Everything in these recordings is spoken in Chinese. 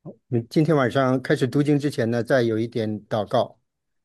今天晚上开始读经之前呢，再有一点祷告。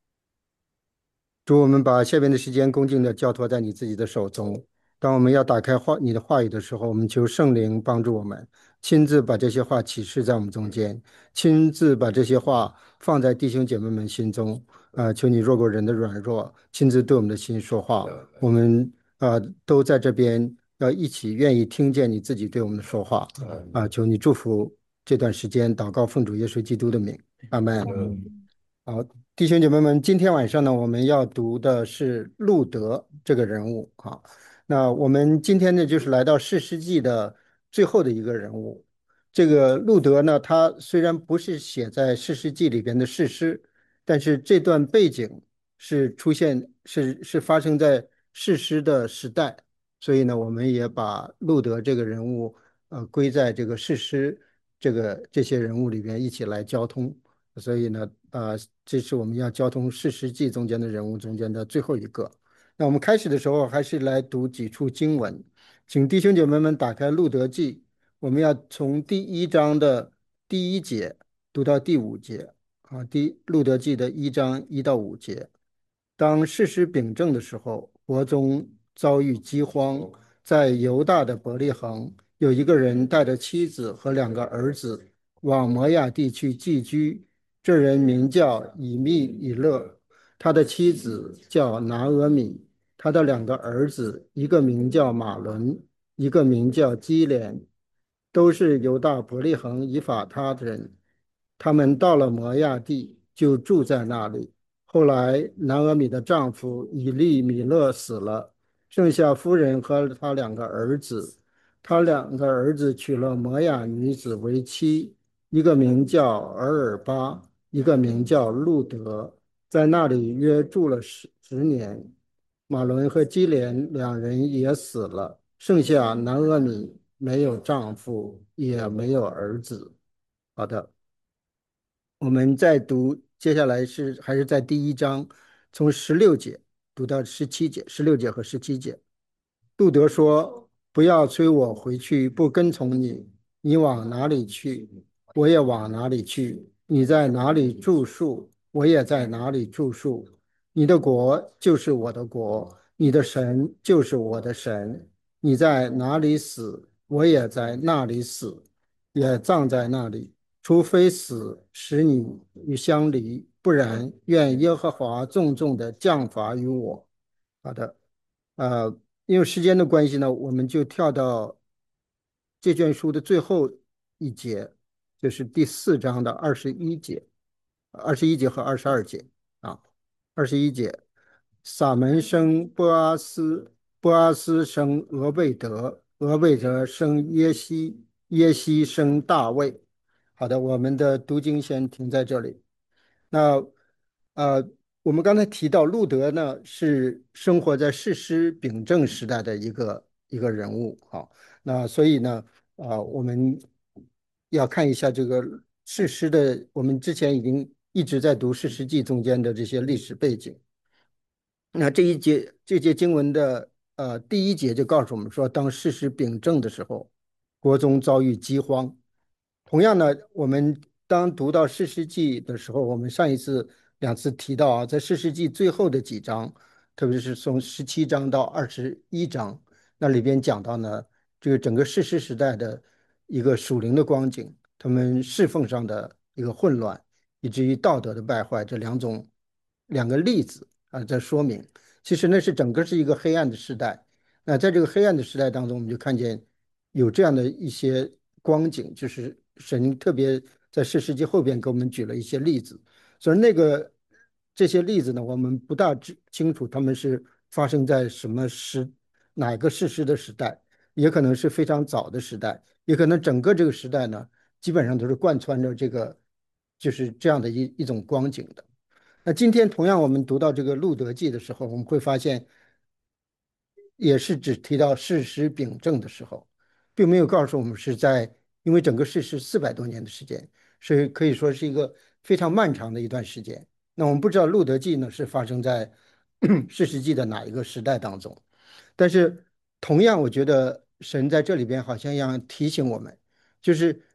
主，我们把下边的时间恭敬地交托在你自己的手中。当我们要打开你的话语的时候，我们求圣灵帮助我们，亲自把这些话启示在我们中间，亲自把这些话放在弟兄姐妹们心中。求你弱过人的软弱，亲自对我们的心说话。我们都在这边要一起愿意听见你自己对我们的说话。求你祝福这段时间，祷告奉主耶稣基督的名，阿门。好，弟兄姐妹们，今天晚上呢，我们要读的是路德这个人物。好，那我们今天呢，就是来到士师记的最后的一个人物。这个路德呢，他虽然不是写在士师记里边的士师，但是这段背景是发生在士师的时代，所以呢，我们也把路德这个人物归在这个士师这些人物里边一起来交通。所以呢，这是我们要交通四世纪中间的人物中间的最后一个。那我们开始的时候还是来读几处经文，请弟兄姐妹们打开路德记，我们要从第一章的第一节读到第五节。路德记的一章1到5节。当士师秉政的时候，国中遭遇饥荒，在犹大的伯利恒，有一个人带着妻子和2个儿子往摩亚地去寄居。这人名叫以密以勒，他的妻子叫拿俄米，他的2个儿子，一个名叫马伦，一个名叫基连，都是犹大伯利恒以法他的人。他们到了摩亚地，就住在那里。后来，拿俄米的丈夫以利米勒死了，剩下夫人和他2个儿子。他2个儿子娶了摩亚女子为妻，一个名叫尔尔巴，一个名叫路德，在那里约住了10年。马伦和基连2人也死了，剩下拿俄米没有丈夫，也没有儿子。好的。我们再读，接下来还是在第一章，从16节读到17节，16节和17节。路德说：“不要催我回去，不跟从你。你往哪里去，我也往哪里去；你在哪里住宿，我也在哪里住宿。你的国就是我的国，你的神就是我的神。你在哪里死，我也在那里死，也葬在那里。除非死使你与相离，不然愿耶和华重重的降罚于我。”好的。因为时间的关系呢，我们就跳到这卷书的最后一节，就是第4章的21节、和22节啊。21节，撒门生波阿斯，波阿斯生俄贝德，俄贝德生耶西，耶西生大卫。好的，我们的读经先停在这里。那呃，我们刚才提到路德呢，是生活在士师秉政时代的一个人物。好，那所以呢，我们要看一下这个士师的，我们之前已经一直在读士师记中间的这些历史背景。那这节经文的第一节就告诉我们说，当士师秉政的时候，国中遭遇饥荒。同样呢，我们当读到士师记的时候，我们上一次2次提到在士师记最后的几章，特别是从17章到21章，那里边讲到呢，这个整个士师时代的一个属灵的光景，他们侍奉上的一个混乱，以至于道德的败坏，这两个例子在说明，其实那整个是一个黑暗的时代。那在这个黑暗的时代当中，我们就看见有这样的一些光景，就是神特别在士世纪后边给我们举了一些例子。所以这些例子呢，我们不大清楚他们是发生在哪个士师的时代，也可能是非常早的时代，也可能整个这个时代呢，基本上都是贯穿着就是这样的一种光景的。那今天同样我们读到这个《路德记》的时候，我们会发现，也是只提到事实秉证的时候，并没有告诉我们因为整个事实400多年的时间，所以可以说是一个非常漫长的一段时间。那我们不知道《路德记》呢是发生在士世纪的哪一个时代当中，但是同样，我觉得神在这里边好像要提醒我们，就是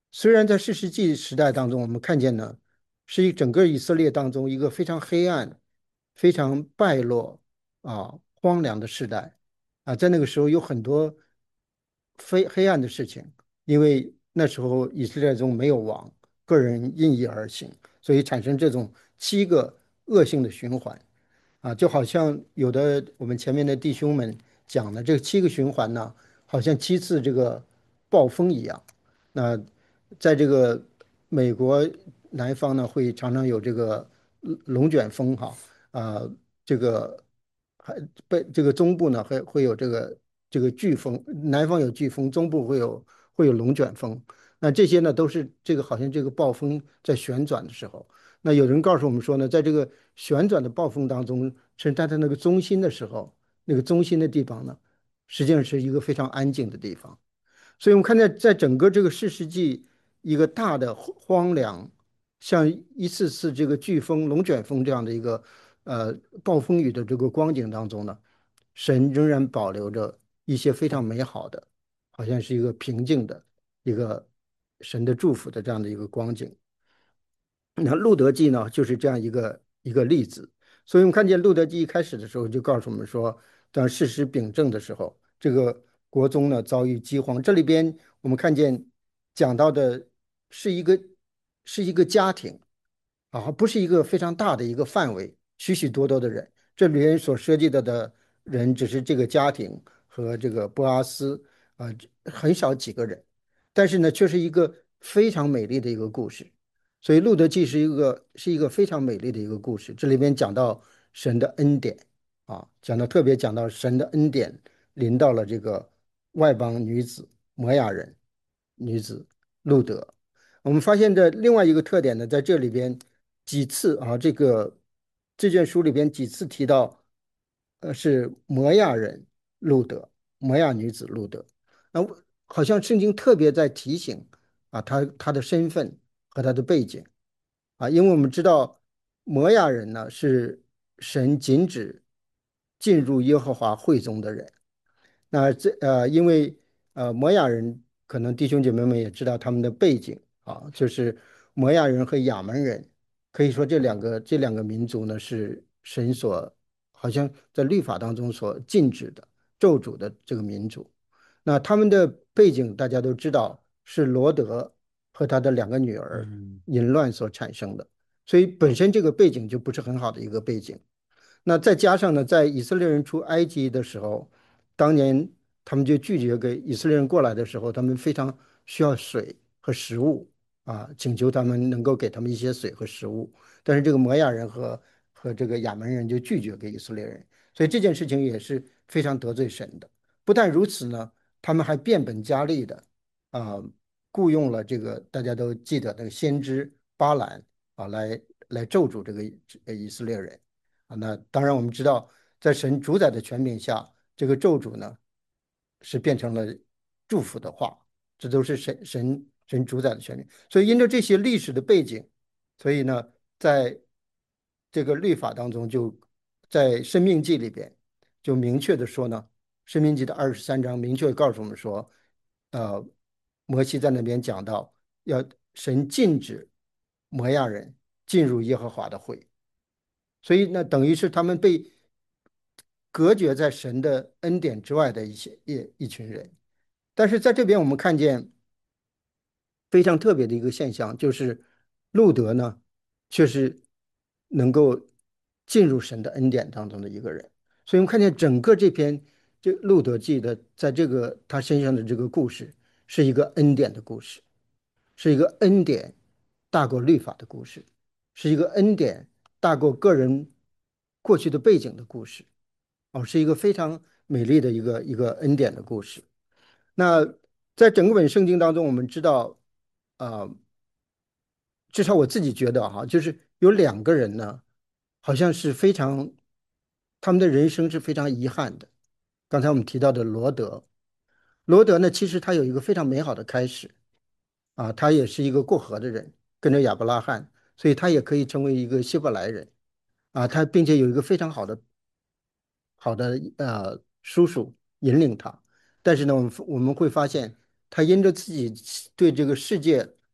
虽然在士师记时代当中，我们看见呢，是整个以色列当中一个非常黑暗、非常败落荒凉的时代在那个时候有很多非黑暗的事情，因为那时候以色列中没有王，个人任意而行，所以产生这种7个恶性的循环。就好像有的我们前面的弟兄们讲的这个7个循环呢，好像7次这个暴风一样。那在这个美国南方呢，会常常有这个龙卷风啊、这个还这个中部呢会有这个飓风，南方有飓风，中部会有龙卷风。那这些呢都是这个好像这个暴风在旋转的时候。那有人告诉我们说呢，在这个旋转的暴风当中，是它的那个中心的时候，那个中心的地方呢，实际上是一个非常安静的地方。所以我们看在整个这个四世纪一个大的荒凉，像一次次这个飓风、龙卷风这样的一个呃暴风雨的这个光景当中呢，神仍然保留着一些非常美好的，好像是一个平静的一个神的祝福的这样的一个光景。那路德记呢，就是这样一个例子。所以我们看见路德记一开始的时候就告诉我们说，当事实秉正的时候，这个国中呢遭遇饥荒。这里边我们看见讲到的是一个家庭不是一个非常大的一个范围，许许多多的人。这里边所涉及的人只是这个家庭和这个波阿斯很少几个人，但是呢，却是一个非常美丽的一个故事。所以《路德记》是一个非常美丽的一个故事。这里边讲到神的恩典特别讲到神的恩典临到了这个外邦女子摩亚人女子路德。我们发现的另外一个特点呢，在这里边几次这卷书里边几次提到，是摩亚人路德，摩亚女子路德。那好像圣经特别在提醒他的身份和他的背景因为我们知道摩亚人呢是神禁止进入耶和华会中的人。那因为摩亚人可能弟兄姐妹们也知道他们的背景就是摩亚人和亚门人，可以说这两个民族呢是神所好像在律法当中所禁止的咒诅的这个民族。那他们的背景大家都知道是罗德和他的2个女儿嗯淫乱所产生的，所以本身这个背景就不是很好的一个背景。那再加上呢，在以色列人出埃及的时候，当年他们就拒绝给以色列人过来的时候，他们非常需要水和食物请求他们能够给他们一些水和食物。但是这个摩亚人和这个亚门人就拒绝给以色列人，所以这件事情也是非常得罪神的。不但如此呢，他们还变本加厉的啊、雇佣了这个大家都记得那个先知巴兰来咒诅这个以色列人。那当然我们知道，在神主宰的权柄下，这个咒诅呢是变成了祝福的话，这都是神主宰的权柄。所以因着这些历史的背景，所以呢，在这个律法当中在《生命记》里边就明确的说呢，《生命记》的23章明确告诉我们说，呃，摩西在那边讲到，要神禁止摩亚人进入耶和华的会。所以那等于是他们被隔绝在神的恩典之外的一群人。但是在这边我们看见非常特别的一个现象，就是路德呢，却是能够进入神的恩典当中的一个人。所以我们看见整个这路德记的，在他身上的这个故事，是一个恩典的故事，是一个恩典大过律法的故事，是一个恩典大过个人过去的背景的故事。是一个非常美丽的一个恩典的故事。那在整个本圣经当中，我们知道，呃，至少我自己觉得就是有2个人呢，好像是他们的人生是非常遗憾的。刚才我们提到的罗德，罗德呢，其实他有一个非常美好的开始他也是一个过河的人，跟着亚伯拉罕，所以他也可以成为一个希伯来人他并且有一个非常好的叔叔引领他。但是呢，我们会发现他因着自己对这个世界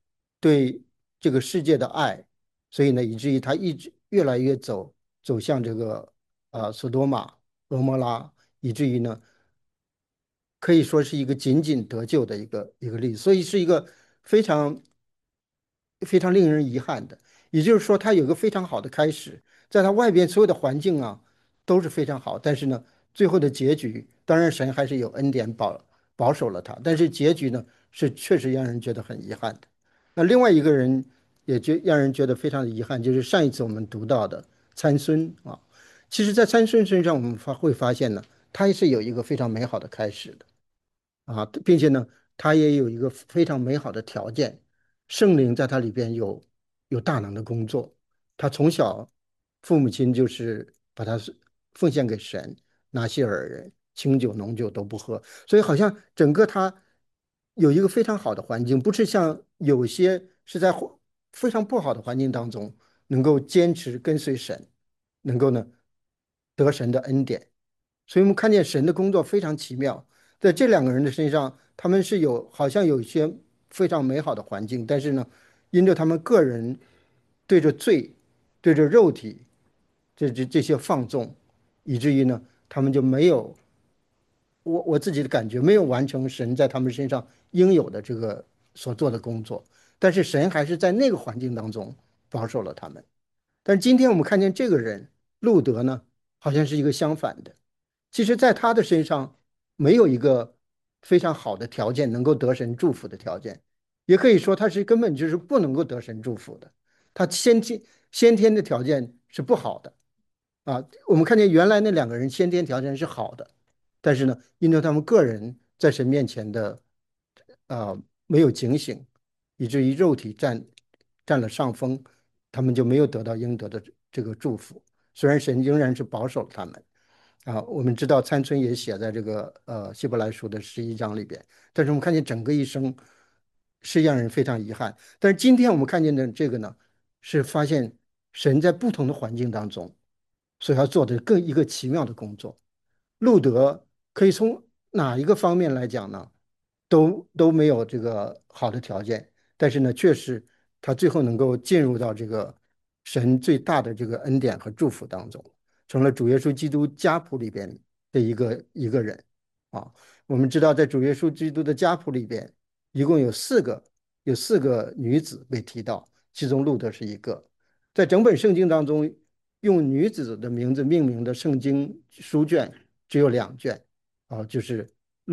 对这个世界的爱，所以呢，以至于他一直越来越走向这个索多玛、俄摩拉，以至于呢，可以说是一个仅仅得救的一个例子，所以是一个非常非常令人遗憾的。也就是说，他有一个非常好的开始，在他外边所有的环境啊都是非常好，但是呢，最后的结局，当然神还是有恩典保守了他，但是结局呢是确实让人觉得很遗憾的。那另外一个人也让人觉得非常的遗憾，就是上一次我们读到的参孙啊。其实，在参孙身上，我们会发现呢，他也是有一个非常美好的开始的。啊，并且呢，他也有一个非常美好的条件，圣灵在他里边有大能的工作。他从小父母亲就是把他是奉献给神，拿细尔人，清酒浓酒都不喝，所以好像整个他有一个非常好的环境，不是像有些是在非常不好的环境当中能够坚持跟随神，能够呢得神的恩典。所以我们看见神的工作非常奇妙。在这两个人的身上，他们是好像有一些非常美好的环境，但是呢，因着他们个人对着罪、对着肉体这些放纵，以至于呢，他们就没有我自己的感觉，没有完成神在他们身上应有的这个所做的工作。但是神还是在那个环境当中保守了他们。但是今天我们看见这个人路德呢，好像是一个相反的。其实，在他的身上没有一个非常好的条件能够得神祝福的条件，也可以说他是根本就是不能够得神祝福的。他先天的条件是不好的啊。我们看见原来那两个人先天条件是好的，但是呢，因为他们个人在神面前的没有警醒，以至于肉体占了上风，他们就没有得到应得的这个祝福。虽然神仍然是保守了他们。啊，我们知道参孙也写在这个希伯来书的11章里边，但是我们看见整个一生是让人非常遗憾。但是今天我们看见的这个呢，是发现神在不同的环境当中所要做的更一个奇妙的工作。路德可以从哪一个方面来讲呢，都没有这个好的条件，但是呢，确实他最后能够进入到这个神最大的这个恩典和祝福当中。成了主耶稣基督家谱里边的一个人啊。我们知道，在主耶稣基督的家谱里边，一共有四个女子被提到，其中路德是一个。在整本圣经当中，用女子的名字命名的圣经书卷只有2卷啊，就是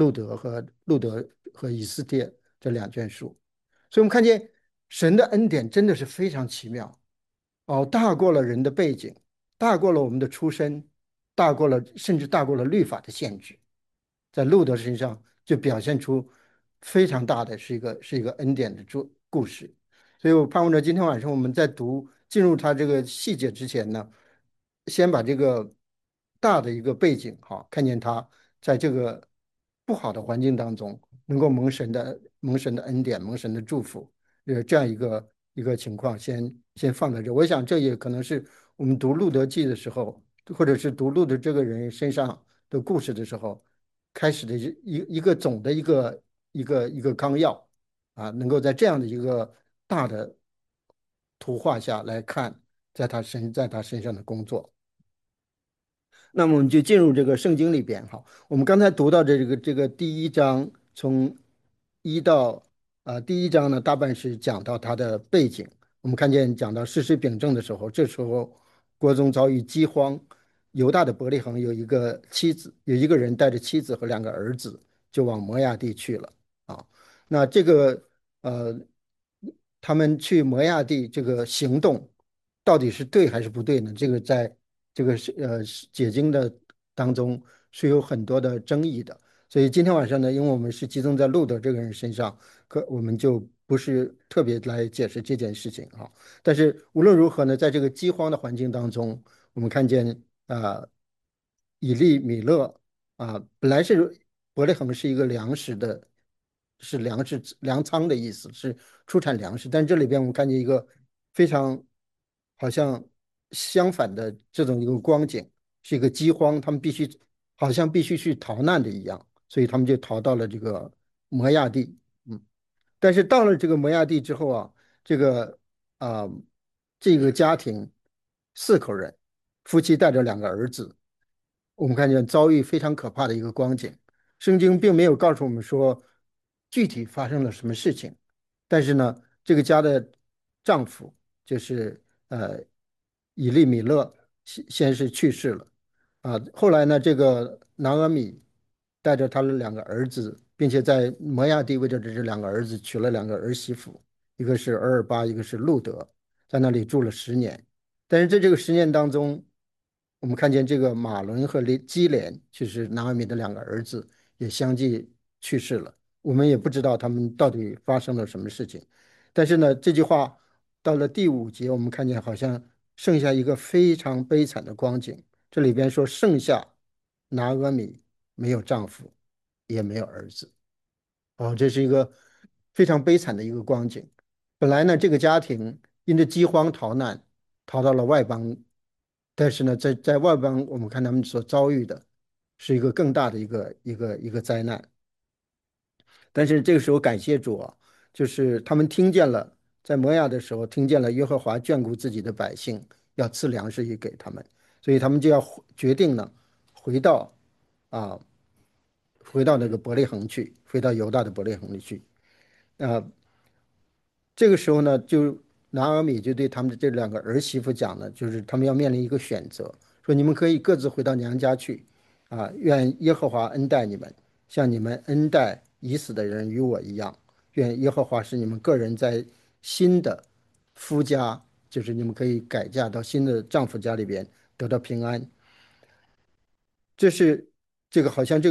路德和以斯帖这2卷书。所以我们看见神的恩典真的是非常奇妙哦，大过了人的背景。大过了我们的出身，甚至大过了律法的限制，在路德身上就表现出非常大的是一个恩典的故事。所以我盼望着今天晚上我们在进入他这个细节之前呢，先把这个大的一个背景哈，看见他在这个不好的环境当中能够蒙神的恩典，蒙神的祝福，这样一个情况先放在这。我想这也可能是我们读《路德记》的时候，或者是读路德这个人身上的故事的时候，开始的一个总的一个纲要啊，能够在这样的一个大的图画下来看，在他身上的工作。那么我们就进入这个圣经里边哈。我们刚才读到的这个第一章，从第一章呢，大半是讲到他的背景。我们看见讲到世事秉政的时候，这时候国中遭遇饥荒，犹大的伯利恒有一个妻子，有一个人带着妻子和2个儿子就往摩亚地去了啊。那这个呃，他们去摩亚地这个行动到底是对还是不对呢？这个在这个解经的当中是有很多的争议的。所以今天晚上呢，因为我们是集中在路德这个人身上，我们就不是特别来解释这件事情啊。但是无论如何呢，在这个饥荒的环境当中，我们看见以利米勒本来是伯利恒是一个是粮仓的意思，是出产粮食，但这里边我们看见一个非常好像相反的这种一个光景，是一个饥荒，他们好像必须去逃难的一样，所以他们就逃到了这个摩亚地。嗯，但是到了这个摩亚地之后啊， 这个啊、这个家庭4口人，夫妻带着2个儿子，我们看见遭遇非常可怕的一个光景。圣经并没有告诉我们说具体发生了什么事情，但是呢，这个家的丈夫就是以利米勒先是去世了后来呢，这个拿俄米带着他的2个儿子，并且在摩亚地为着这2个儿子娶了2个儿媳妇，一个是俄尔巴，一个是路德，在那里住了10年。但是在这个10年当中，我们看见这个马伦和基连，就是拿俄米的2个儿子，也相继去世了。我们也不知道他们到底发生了什么事情。但是呢，这句话到了第5节，我们看见好像剩下一个非常悲惨的光景。这里边说，剩下拿俄米没有丈夫，也没有儿子。这是一个非常悲惨的一个光景。本来呢，这个家庭因着饥荒逃难，逃到了外邦，但是呢，在外邦，我们看他们所遭遇的是一个更大的一个灾难。但是这个时候感谢主啊，就是他们听见了，在摩亚的时候听见了耶和华眷顾自己的百姓，要赐粮食也给他们，所以他们就要决定呢，回到啊，回到那个伯利恒去，回到犹大的伯利恒里去。啊，这个时候呢，就拿俄米就对他们的这2个儿媳妇讲了，就是他们要面临一个选择，说你们可以各自回到娘家去，愿耶和华恩待你们，像你们恩待已死的人与我一样，愿耶和华使你们个人在新的夫家，就是你们可以改嫁到新的丈夫家里边得到平安。这是这个好像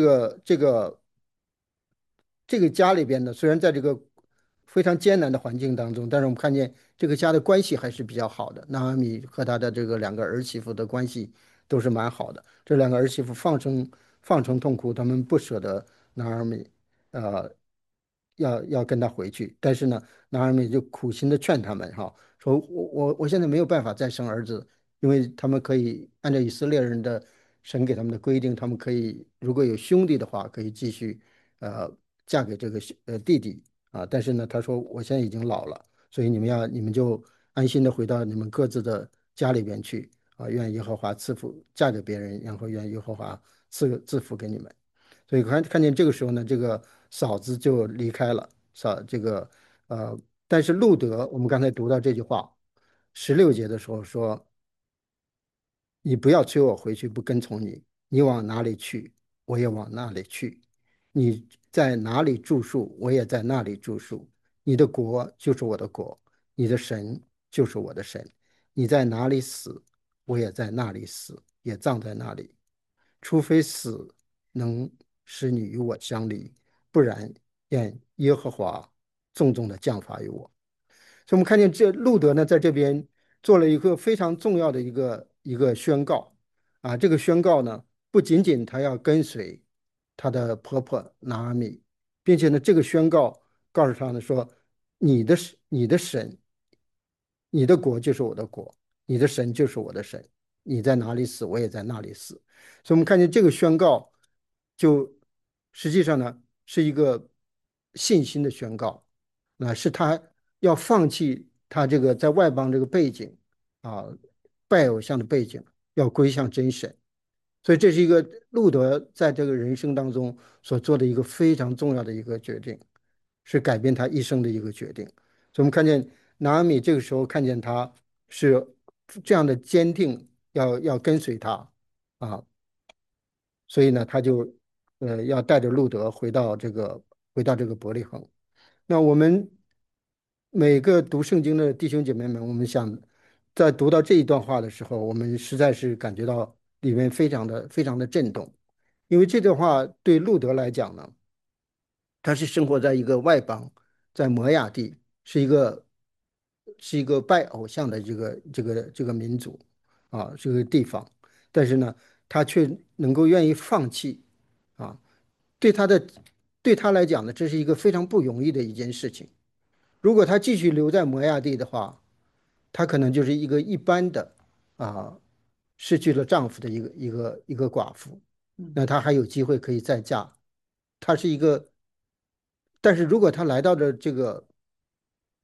这个家里边呢，虽然在这个非常艰难的环境当中，但是我们看见这个家的关系还是比较好的。纳阿米和他的这个2个儿媳妇的关系都是蛮好的。这2个儿媳妇放声痛哭，他们不舍得拿阿米，呃，要跟他回去。但是呢，拿阿米就苦心的劝他们哈，说我现在没有办法再生儿子，因为他们可以按照以色列人的神给他们的规定，他们可以如果有兄弟的话，可以继续呃嫁给这个弟弟但是呢，他说我现在已经老了，所以你们就安心的回到你们各自的家里边去愿耶和华赐福嫁给别人，然后愿耶和华赐福给你们。所以看见这个时候呢，这个嫂子就离开了，呃，但是路德，我们刚才读到这句话，16节的时候说。你不要催我回去，不跟从你。你往哪里去，我也往那里去。你在哪里住宿，我也在那里住宿。你的国就是我的国，你的神就是我的神。你在哪里死，我也在那里死，也葬在那里。除非死能使你与我相离，不然愿耶和华重重的降罚于我。所以我们看见这路德呢，在这边做了一个非常重要的一个宣告这个宣告呢，不仅仅他要跟随他的婆婆拿阿米，并且呢，这个宣告告诉他呢说，你的神，你的国就是我的国，你的神就是我的神，你在哪里死，我也在那里死。所以我们看见这个宣告，就实际上呢是一个信心的宣告。是他要放弃他这个在外邦这个背景啊，拜偶像的背景，要归向真神。所以这是一个路德在这个人生当中所做的一个非常重要的一个决定，是改变他一生的一个决定。所以我们看见拿阿米这个时候看见他是这样的坚定，要跟随他啊，所以呢，他就要带着路德回到这个伯利恒。那我们每个读圣经的弟兄姐妹们，我们想在读到这一段话的时候，我们实在是感觉到里面非常的震动，因为这段话对路德来讲呢，他是生活在一个外邦，在摩亚地，是一个拜偶像的这个民族这个地方，但是呢，他却能够愿意放弃啊，对他的对他来讲呢，这是一个非常不容易的一件事情。如果她继续留在摩亚地的话，她可能就是一个一般的啊，失去了丈夫的一个寡妇。那她还有机会可以再嫁。她是一个，但是如果她来到了这个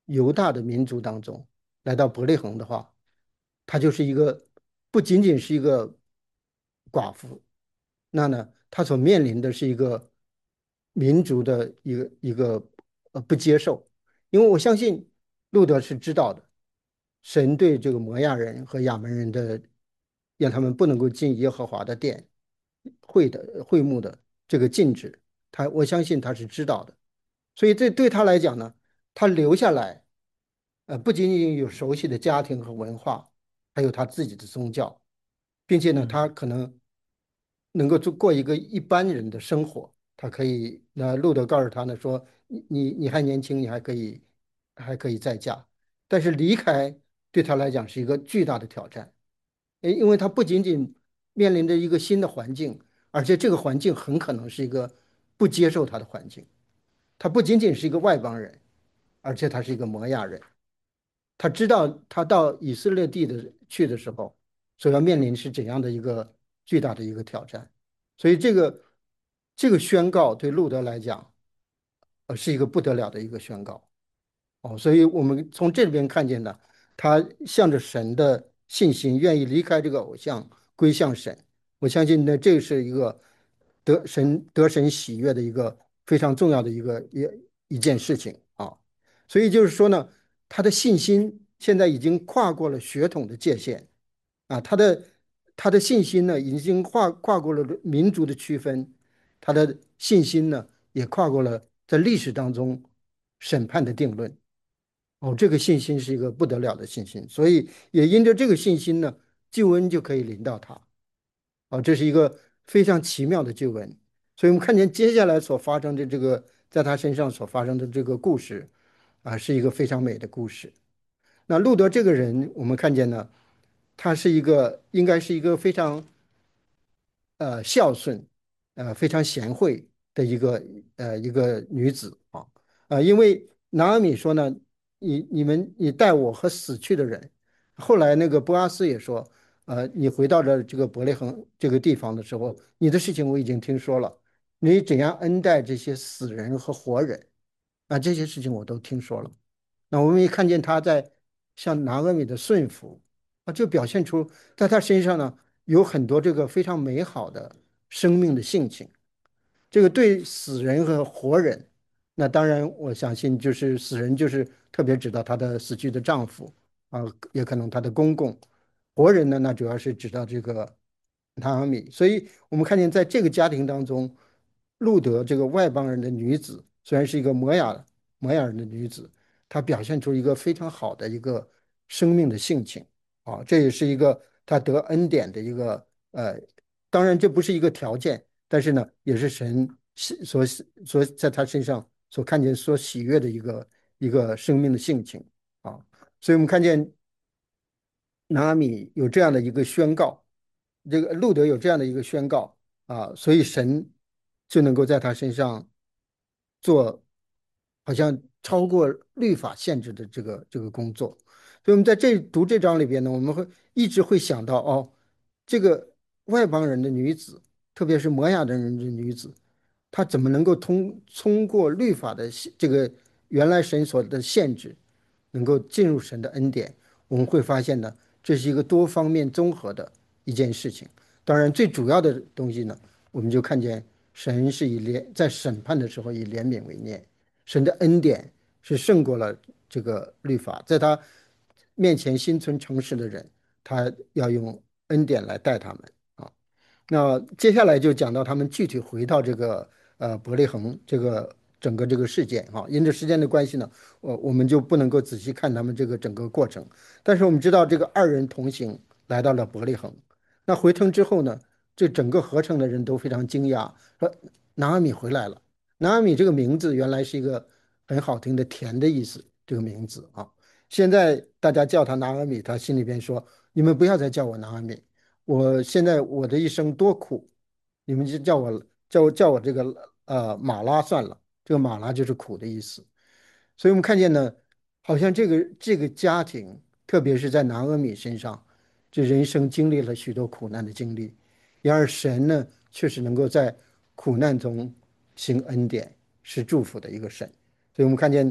犹大的民族当中，来到伯利恒的话，他就是一个不仅仅是一个寡妇，那呢，他所面临的是一个民族的一个不接受，因为我相信路德是知道的，神对这个摩亚人和亚门人的，让他们不能够进耶和华的殿会幕的这个禁止，我相信他是知道的，所以这对他来讲呢，他留下来，不仅仅有熟悉的家庭和文化，还有他自己的宗教，并且呢， 嗯他可能能够过一个一般人的生活。他可以，那路德告诉他呢说，你还年轻，你还可以再嫁，但是离开对他来讲是一个巨大的挑战。因为他不仅仅面临着一个新的环境，而且这个环境很可能是一个不接受他的环境。他不仅仅是一个外邦人，而且他是一个摩亚人。他知道他到以色列地去的时候，所要面临是怎样的一个巨大的一个挑战。所以这个宣告对路德来讲，是一个不得了的一个宣告。所以我们从这里边看见呢，他向着神的信心，愿意离开这个偶像，归向神。我相信呢，这是一个得神喜悦的一个非常重要的一件事情啊。所以就是说呢，他的信心现在已经跨过了血统的界限啊，他的信心呢，已经跨过了民族的区分，他的信心呢，也跨过了在历史当中审判的定论。这个信心是一个不得了的信心，所以也因着这个信心呢，救恩就可以临到他。这是一个非常奇妙的救恩。所以我们看见接下来所发生的这个，在他身上所发生的这个故事是一个非常美的故事。那路德这个人，我们看见呢，他应该是一个非常孝顺，非常贤惠的一个女子啊。因为拿俄米说呢，你带我和死去的人。后来那个波阿斯也说，你回到了这个伯利恒这个地方的时候，你的事情我已经听说了，你怎样恩待这些死人和活人这些事情我都听说了。那我们也看见他在向拿俄米的顺服就表现出在他身上呢有很多这个非常美好的生命的性情。这个对死人和活人，那当然我相信就是死人就是特别指到她的死去的丈夫啊，也可能她的公公。活人呢，那主要是指到这个拿俄米。所以我们看见在这个家庭当中，路德这个外邦人的女子，虽然是一个摩亚人的女子，她表现出一个非常好的一个生命的性情这也是一个她得恩典的一个当然这不是一个条件。但是呢，也是神所在他身上所看见、所喜悦的一个生命的性情啊。所以我们看见拿阿米有这样的一个宣告，这个路德有这样的一个宣告所以神就能够在他身上做好像超过律法限制的这个工作。所以我们在读这章里边呢，我们一直会想到这个外邦人的女子，特别是摩亚的人的女子，她怎么能够通过律法的这个原来神所的限制，能够进入神的恩典？我们会发现呢，这是一个多方面综合的一件事情。当然，最主要的东西呢，我们就看见神是在审判的时候以怜悯为念，神的恩典是胜过了这个律法，在他面前心存诚实的人，他要用恩典来待他们啊。那接下来就讲到他们具体回到这个伯利恒这个整个这个事件因着时间的关系呢，我们就不能够仔细看他们这个整个过程。但是我们知道这个二人同行来到了伯利恒，那回城之后呢，这整个合成的人都非常惊讶，说拿阿米回来了。拿阿米这个名字原来是一个很好听的甜的意思，这个名字现在大家叫他拿阿米，他心里边说：你们不要再叫我拿阿米。现在我的一生多苦，你们就叫我这个马拉算了。这个马拉就是苦的意思。所以我们看见呢，好像这个家庭，特别是在拿俄米身上，这人生经历了许多苦难的经历，然而神呢，却是能够在苦难中行恩典，是祝福的一个神。所以我们看见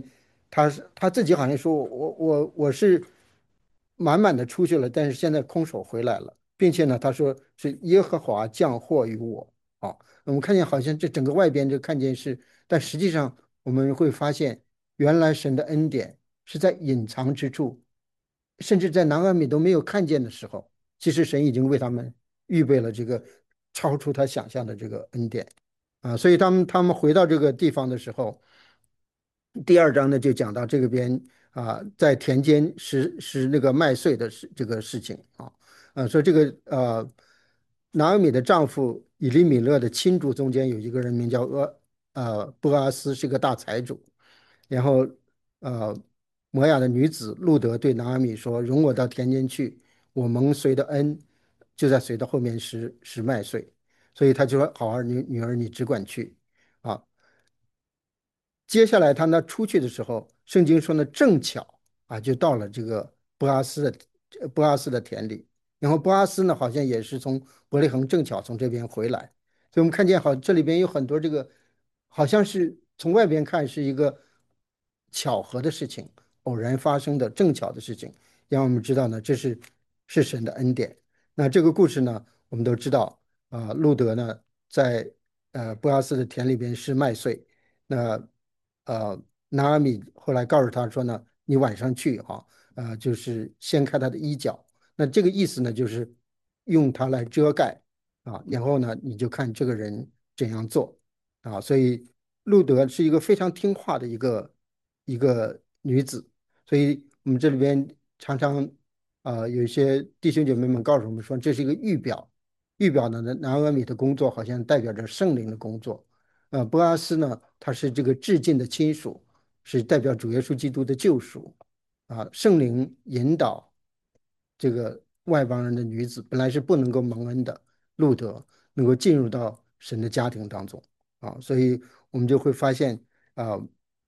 他自己好像说我是满满的出去了，但是现在空手回来了，并且呢，他说是耶和华降祸于我。啊，我们看见好像这整个外边就看见是，但实际上我们会发现，原来神的恩典是在隐藏之处，甚至在拿俄米都没有看见的时候，其实神已经为他们预备了这个超出他想象的这个恩典。啊，所以他们回到这个地方的时候，第二章呢就讲到这边在田间拾那个麦穗的这个事情啊。说这个拿俄米的丈夫以利米勒的亲族中间有一个人名叫波阿斯，是个大财主。然后呃摩亚的女子路德对拿俄米说：“容我到田间去，我蒙谁的恩，就在谁的后面拾麦穗。”所以他就说：“好儿女儿，你只管去。”啊，接下来他呢出去的时候，圣经说呢，正巧就到了这个波阿斯的田里。然后波阿斯呢好像也是从伯利恒正巧从这边回来，所以我们看见这里边有很多这个，好像是从外边看是一个巧合的事情，偶然发生的正巧的事情，让我们知道呢这是神的恩典。那这个故事呢，我们都知道路德呢在波阿斯的田里边是麦穗。那拿阿米后来告诉他说呢，你晚上去就是掀开他的衣角。那这个意思呢，就是用它来遮盖然后呢，你就看这个人怎样做所以路德是一个非常听话的一个女子。所以我们这里边常常有一些弟兄姐妹们告诉我们说，这是一个预表。预表呢，拿俄米的工作好像代表着圣灵的工作。波阿斯呢，他是这个至近的亲属，是代表主耶稣基督的救赎圣灵引导这个外邦人的女子，本来是不能够蒙恩的路德，能够进入到神的家庭当中所以我们就会发现啊、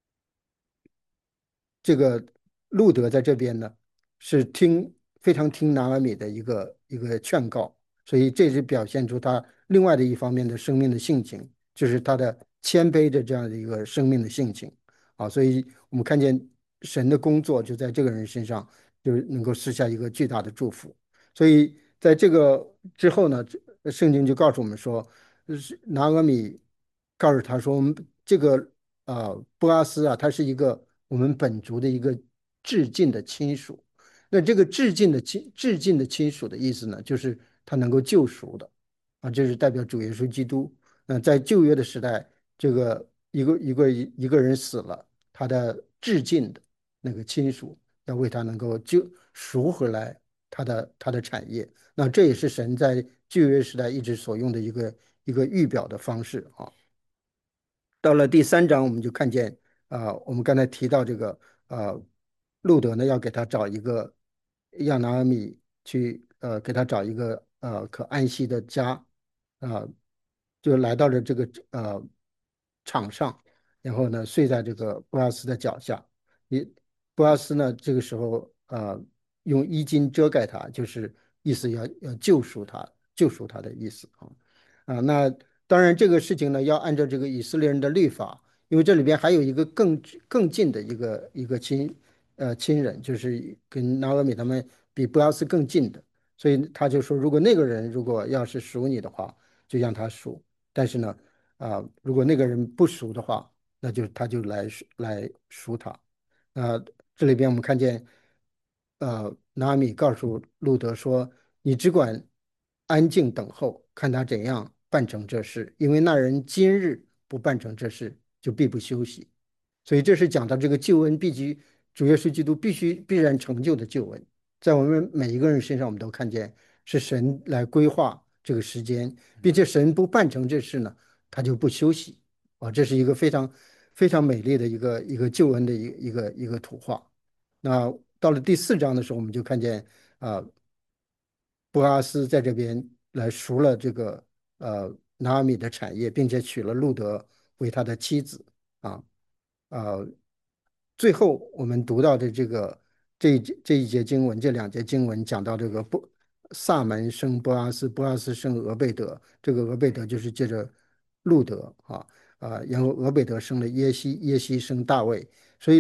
这个路德在这边呢，是非常听拿俄米的一个劝告，所以这是表现出他另外的一方面的生命的性情，就是他的谦卑的这样的一个生命的性情所以我们看见神的工作就在这个人身上，就能够施下一个巨大的祝福。所以在这个之后呢，圣经就告诉我们说，是拿俄米告诉他说，我们这个波阿斯他是一个我们本族的一个至近的亲属。那这个至近的亲属的意思呢，就是他能够救赎的这是代表主耶稣基督。在旧约的时代，这个一个人死了，他的至近的那个亲属要为他能够赎回来他的产业。那这也是神在旧约时代一直所用的一个预表的方式到了第三章，我们就看见我们刚才提到这个路德呢，要给他找一个，让拿俄米去给他找一个可安息的家呃，就来到了这个场上，然后呢睡在这个波阿斯的脚下。你波阿斯呢这个时候用衣襟遮盖他，就是意思要救赎他的意思那当然，这个事情呢，要按照这个以色列人的律法，因为这里边还有一个更近的一个亲人，就是跟拿俄米他们比波阿斯更近的，所以他就说，如果那个人如果要是属你的话，就让他属；但是呢，如果那个人不属的话，那就他就来赎他。啊、这里边我们看见，拿俄米告诉路德说：“你只管安静等候，看他怎样办成这事。因为那人今日不办成这事，就必不休息。”所以这是讲到这个救恩主耶稣基督必然成就的救恩，在我们每一个人身上，我们都看见是神来规划这个时间，并且神不办成这事呢，他就不休息这是一个非常非常美丽的一个救恩的一个图画。那到了第四章的时候，我们就看见啊，波阿斯在这边来赎了这个拿俄米的产业，并且娶了路德为他的妻子啊。呃，最后我们读到的这一节经文，这两节经文讲到这个萨门生波阿斯，波阿斯生俄贝德，这个俄贝德就是借着路德然后俄贝德生了耶西，耶西生大卫。所以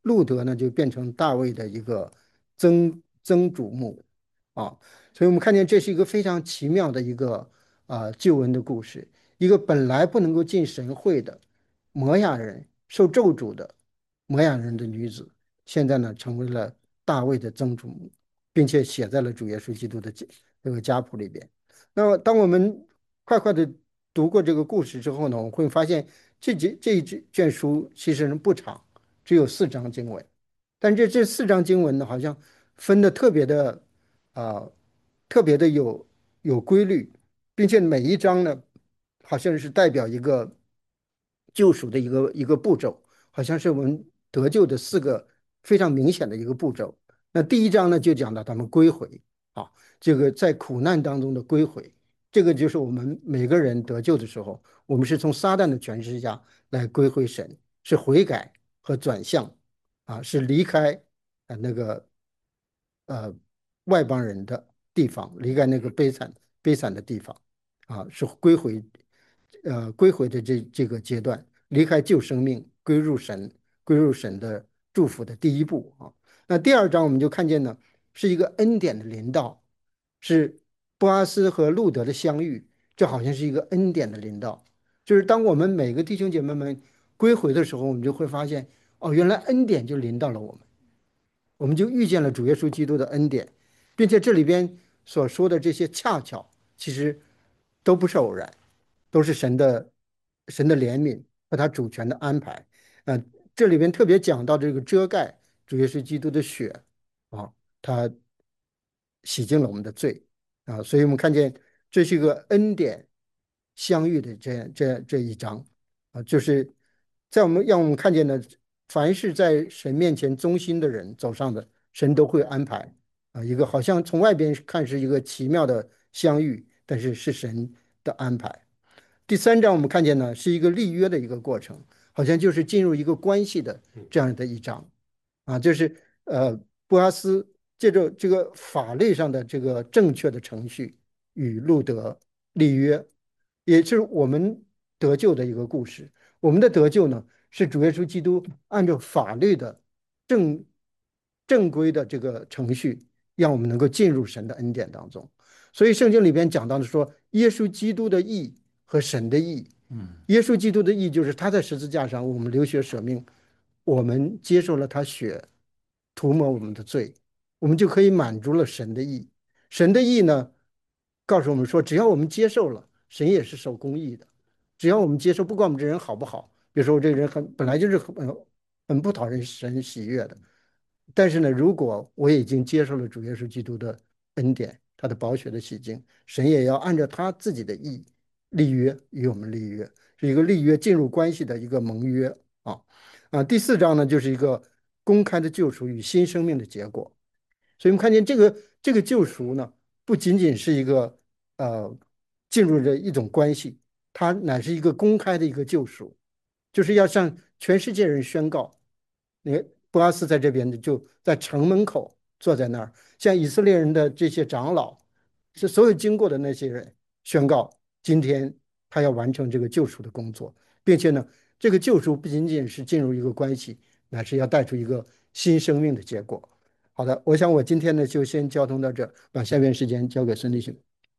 路德呢就变成大卫的一个曾祖母啊，所以我们看见这是一个非常奇妙的一个救恩的故事，一个本来不能够进神会的摩亚人受咒诅的摩亚人的女子，现在呢成为了大卫的曾祖母，并且写在了主耶稣基督的这个家谱里边。那么，当我们快快的读过这个故事之后呢，我们会发现这一卷书其实不长，只有4章经文，但这4章经文呢，好像分的啊、特别的有规律，并且每一章呢，好像是代表一个救赎的一个步骤，好像是我们得救的4个非常明显的一个步骤。那第一章呢，就讲到他们归回啊，这个在苦难当中的归回，这个就是我们每个人得救的时候，我们是从撒旦的权势下来归回神，是悔改和转向啊，是离开那个呃外邦人的地方，离开那个悲惨的地方啊，是归回的这个阶段，离开旧生命，归入神的祝福的第一步啊。那第二章我们就看见呢，是一个恩典的临到，是波阿斯和路德的相遇，这好像是一个恩典的临到，就是当我们每个弟兄姐妹们归回的时候，我们就会发现，哦，原来恩典就临到了我们。我们就遇见了主耶稣基督的恩典，并且这里边所说的这些恰巧，其实都不是偶然，都是神的怜悯和他主权的安排。呃，这里边特别讲到这个遮盖主耶稣基督的血啊，他洗净了我们的罪啊，所以我们看见这是一个恩典相遇的这一章啊，就是让我们看见呢，凡是在神面前忠心的人走上的，神都会安排啊，一个好像从外边看是一个奇妙的相遇，但是是神的安排。第3章我们看见呢，是一个立约的一个过程，好像就是进入一个关系的这样的一章啊，就是波阿斯借着这个法律上的这个正确的程序与路德立约，也是我们得救的一个故事。我们的得救呢，是主耶稣基督按照法律的正正规的这个程序，让我们能够进入神的恩典当中。所以圣经里边讲到的说，耶稣基督的义和神的义。耶稣基督的义就是他在十字架上，我们流血舍命，我们接受了他血涂抹我们的罪，我们就可以满足了神的义。神的义呢，告诉我们说，只要我们接受了，神也是守公义的。只要我们接受，不管我们这人好不好，比如说我这个人本来就是很不讨人神喜悦的，但是呢，如果我已经接受了主耶稣基督的恩典，他的宝血的洗净，神也要按照他自己的意立约与我们立约，是一个立约进入关系的一个盟约第4章呢，就是一个公开的救赎与新生命的结果。所以我们看见这个救赎呢，不仅仅是一个进入的一种关系，它乃是一个公开的一个救赎，就是要向全世界人宣告。那个波阿斯在这边就在城门口坐在那儿，向以色列人的这些长老，是所有经过的那些人宣告，今天他要完成这个救赎的工作，并且呢，这个救赎不仅仅是进入一个关系，乃是要带出一个新生命的结果。好的，我想我今天呢就先交通到这儿，把下面时间交给孙弟兄。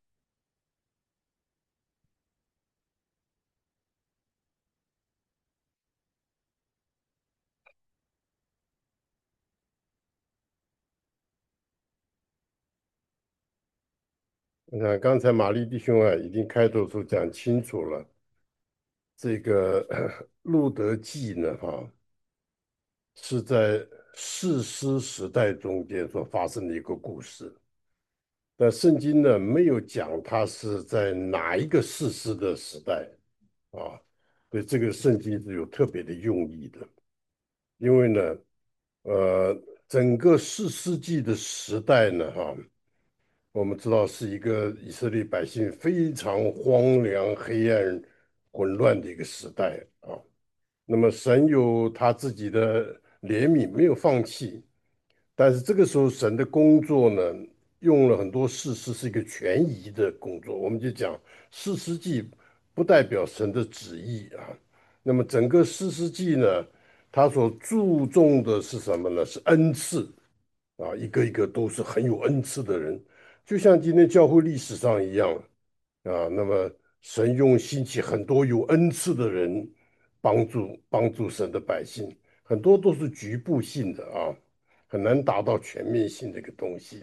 那刚才玛丽弟兄啊，已经开头的时候讲清楚了，这个路德记呢，是在士师时代中间所发生的一个故事。但圣经呢，没有讲它是在哪一个士师的时代啊，所以这个圣经是有特别的用意的。因为呢，整个士师记的时代呢，我们知道是一个以色列百姓非常荒凉、黑暗、混乱的一个时代啊。那么神有他自己的怜悯，没有放弃。但是这个时候，神的工作呢，用了很多事实，是一个权宜的工作。我们就讲士师记不代表神的旨意啊。那么整个士师记呢， 他所注重的是什么呢？是恩赐啊，一个一个都是很有恩赐的人，就像今天教会历史上一样啊。那么神用兴起很多有恩赐的人，帮助神的百姓，很多都是局部性的啊，很难达到全面性这个东西。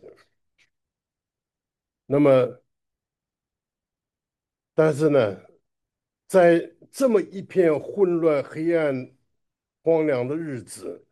那么，但是呢，在这么一片混乱、黑暗、荒凉的日子，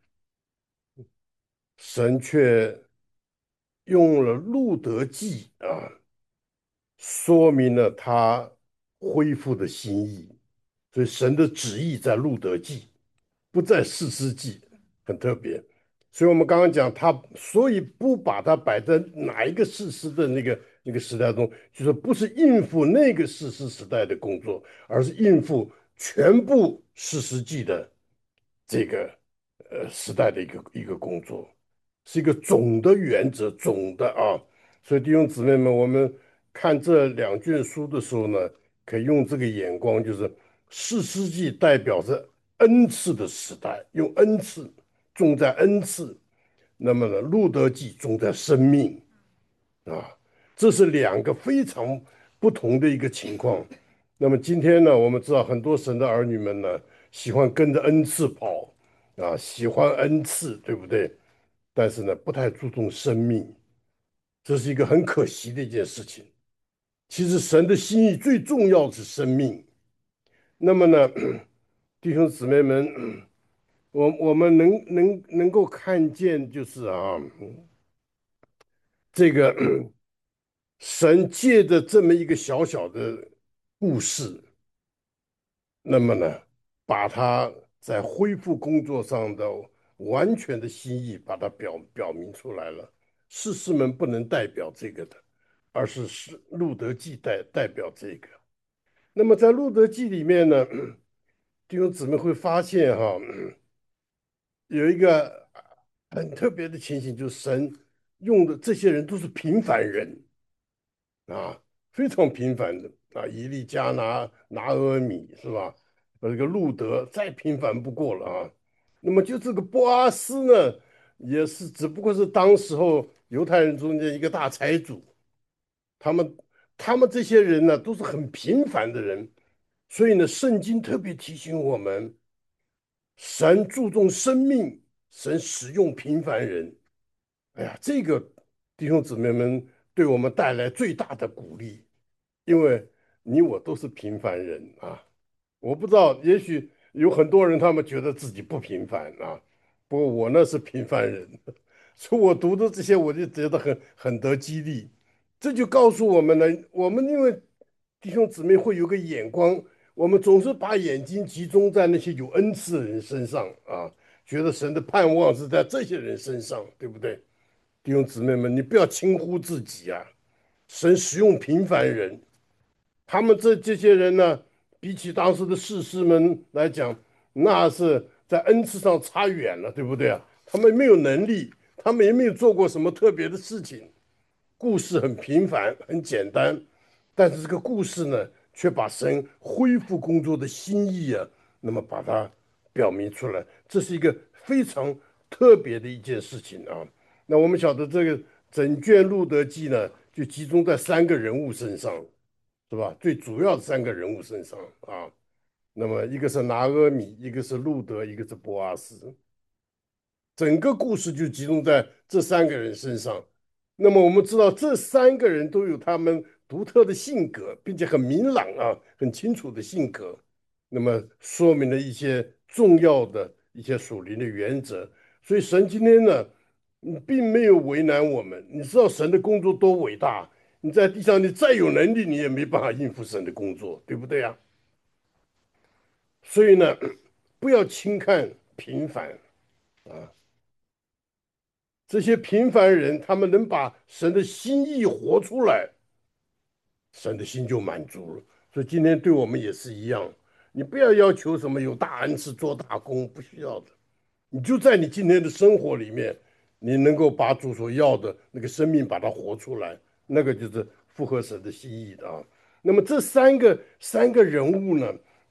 神却用了路德记啊，说明了他恢复的心意。所以神的旨意在路德记，不在士师记，很特别。所以我们刚刚讲他，所以不把它摆在哪一个士师的那个时代中，就是不是应付那个士师时代的工作，而是应付全部士师记的这个时代的一个工作，是一个总的原则，总的啊。所以弟兄姊妹们，我们看这两卷书的时候呢，可以用这个眼光，就是士师记代表着恩赐的时代，用恩赐重在恩赐，那么呢，路德记重在生命啊，这是两个非常不同的一个情况。那么今天呢，我们知道很多神的儿女们呢，喜欢跟着恩赐跑啊，喜欢恩赐，对不对？但是呢，不太注重生命，这是一个很可惜的一件事情。其实神的心意最重要是生命。那么呢，弟兄姊妹们，我们能够看见，就是啊，这个神借着这么一个小小的故事，那么呢，把他在恢复工作上的完全的心意，把它表明出来了。士师们不能代表这个的，而是路德记代表这个。那么在路德记里面呢，弟兄姊妹会发现哈，有一个很特别的情形，就是神用的这些人都是平凡人啊，非常平凡的啊，以利加拿俄米是吧？这个路德再平凡不过了啊。那么就这个波阿斯呢，也是只不过是当时候犹太人中间一个大财主，他们他们这些人呢都是很平凡的人，所以呢，圣经特别提醒我们，神注重生命，神使用平凡人。哎呀，这个弟兄姊妹们对我们带来最大的鼓励，因为你我都是平凡人啊。我不知道，也许有很多人他们觉得自己不平凡啊，不过我那是平凡人，所以我读的这些我就觉得很得激励。这就告诉我们呢，我们因为弟兄姊妹会有个眼光，我们总是把眼睛集中在那些有恩赐的人身上啊，觉得神的盼望是在这些人身上，对不对？弟兄姊妹们，你不要轻忽自己啊！神使用平凡人，他们这些人呢，比起当时的士师们来讲，那是在恩赐上差远了，对不对啊？他们没有能力，他们也没有做过什么特别的事情，故事很平凡，很简单，但是这个故事呢，却把神恢复工作的心意啊，那么把它表明出来，这是一个非常特别的一件事情啊。那我们晓得这个整卷路德记呢，就集中在三个人物身上，是吧？最主要的三个人物身上啊。那么一个是拿阿米，一个是路德，一个是波阿斯。整个故事就集中在这三个人身上。那么我们知道，这三个人都有他们独特的性格，并且很明朗啊，很清楚的性格。那么说明了一些重要的一些属灵的原则。所以神今天呢，并没有为难我们。你知道神的工作多伟大？你在地上你再有能力，你也没办法应付神的工作，对不对呀？所以呢，不要轻看平凡啊。这些平凡人，他们能把神的心意活出来，神的心就满足了。所以今天对我们也是一样，你不要要求什么有大恩赐做大功，不需要的。你就在你今天的生活里面，你能够把主所要的那个生命把它活出来，那个就是符合神的心意的啊。那么这三个人物呢，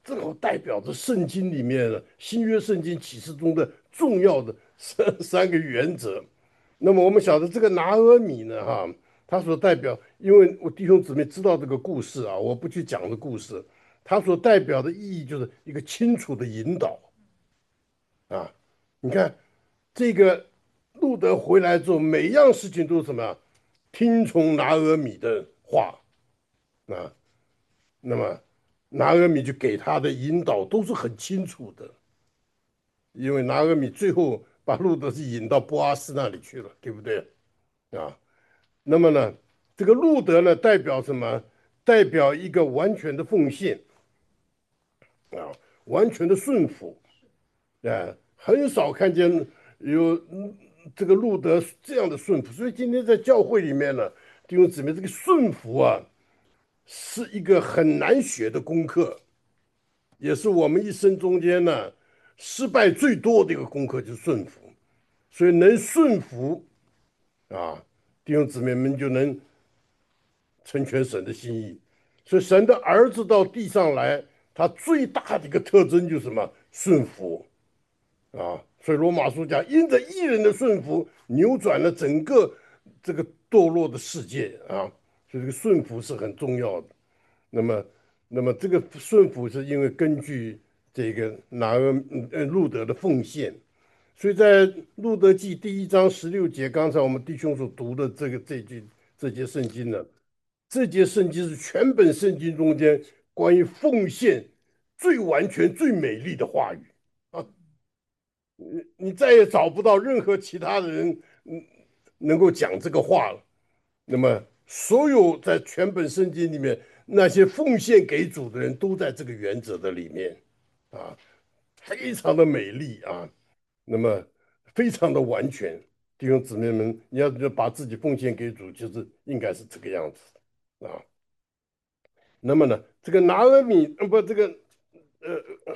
正好代表着圣经里面的新约圣经启示中的重要的三个原则。那么我们晓得这个拿俄米呢，哈，他所代表，因为我弟兄姊妹知道这个故事啊，我不去讲这故事，他所代表的意义就是一个清楚的引导啊。你看这个路德回来之后，每样事情都是什么啊？听从拿俄米的话啊。那么拿俄米就给他的引导都是很清楚的，因为拿俄米最后把路德是引到波阿斯那里去了，对不对啊？那么呢，这个路德呢，代表什么？代表一个完全的奉献啊，完全的顺服啊，很少看见有这个路德这样的顺服。所以今天在教会里面呢，弟兄姊妹，这个顺服啊，是一个很难学的功课。也是我们一生中间呢失败最多的一个功课，就是顺服。所以能顺服啊，弟兄姊妹们就能成全神的心意。所以神的儿子到地上来，他最大的一个特征就是什么？顺服啊。所以罗马书讲，因着一人的顺服，扭转了整个这个堕落的世界啊。所以这个顺服是很重要的。那么，那么这个顺服是因为根据这个路德的奉献，所以在路德记第1章16节，刚才我们弟兄所读的这节圣经呢，这节圣经是全本圣经中间关于奉献最完全、最美丽的话语啊！你再也找不到任何其他的人能够讲这个话了。那么，所有在全本圣经里面那些奉献给主的人都在这个原则的里面啊，非常的美丽啊，那么非常的完全。弟兄姊妹们，你要把自己奉献给主，就是应该是这个样子啊。那么呢，这个拿俄米，不，这个呃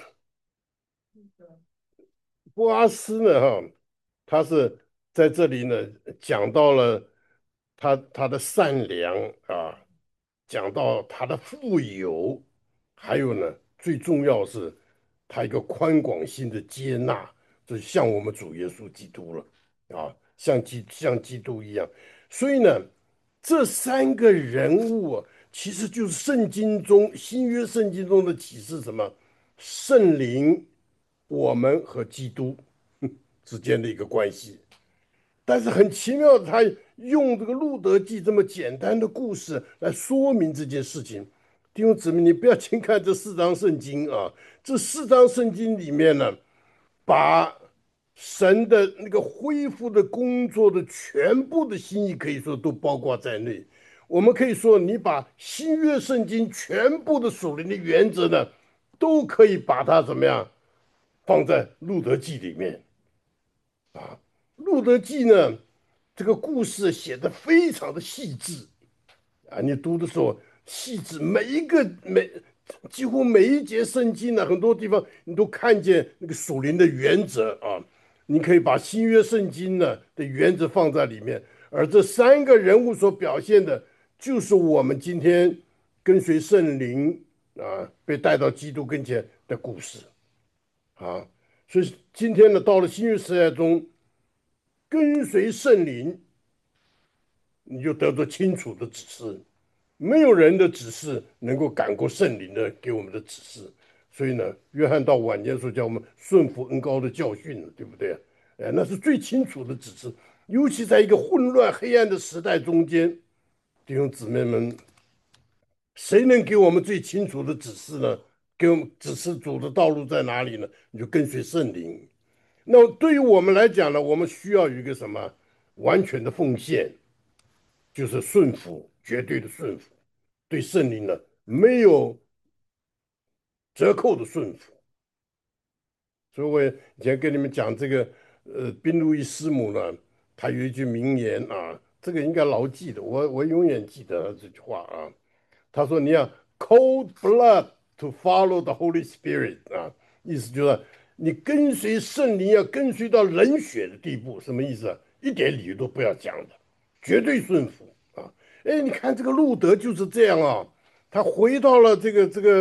波阿斯呢，哈，他是在这里呢讲到了他的善良啊，讲到他的富有，还有呢，最重要是他一个宽广心的接纳，就像我们主耶稣基督了啊，像基督一样。所以呢，这三个人物啊，其实就是圣经中新约圣经中的启示，什么圣灵。我们和基督之间的一个关系。但是很奇妙的，他用这个《路德记》这么简单的故事来说明这件事情。弟兄姊妹，你不要轻看这4章圣经啊，这4章圣经里面呢，把神的那个恢复的工作的全部的心意，可以说都包括在内。我们可以说，你把新约圣经全部的属灵的原则呢，都可以把它怎么样放在《路德记》里面啊。《路德记》呢，这个故事写的非常的细致啊，你读的时候细致，几乎每一节圣经呢，很多地方你都看见那个属灵的原则啊。你可以把新约圣经呢的原则放在里面，而这三个人物所表现的，就是我们今天跟随圣灵啊，被带到基督跟前的故事。啊，所以今天呢，到了新约时代中，跟随圣灵，你就得到清楚的指示。没有人的指示能够赶过圣灵的给我们的指示。所以呢，约翰到晚年的时候叫我们顺服恩高的教训，对不对？哎，那是最清楚的指示。尤其在一个混乱黑暗的时代中间，弟兄姊妹们，谁能给我们最清楚的指示呢？给我们指示主的道路在哪里呢？你就跟随圣灵。那对于我们来讲呢，我们需要有一个什么完全的奉献，就是顺服，绝对的顺服，对圣灵呢没有折扣的顺服。所以我以前跟你们讲这个，宾路易师母呢，他有一句名言啊，这个应该牢记的，我永远记得这句话啊。他说你要 cold blood to follow the Holy Spirit 啊，意思就是你跟随圣灵要跟随到冷血的地步，什么意思啊？一点理由都不要讲的，绝对顺服啊！哎，你看这个路德就是这样啊，他回到了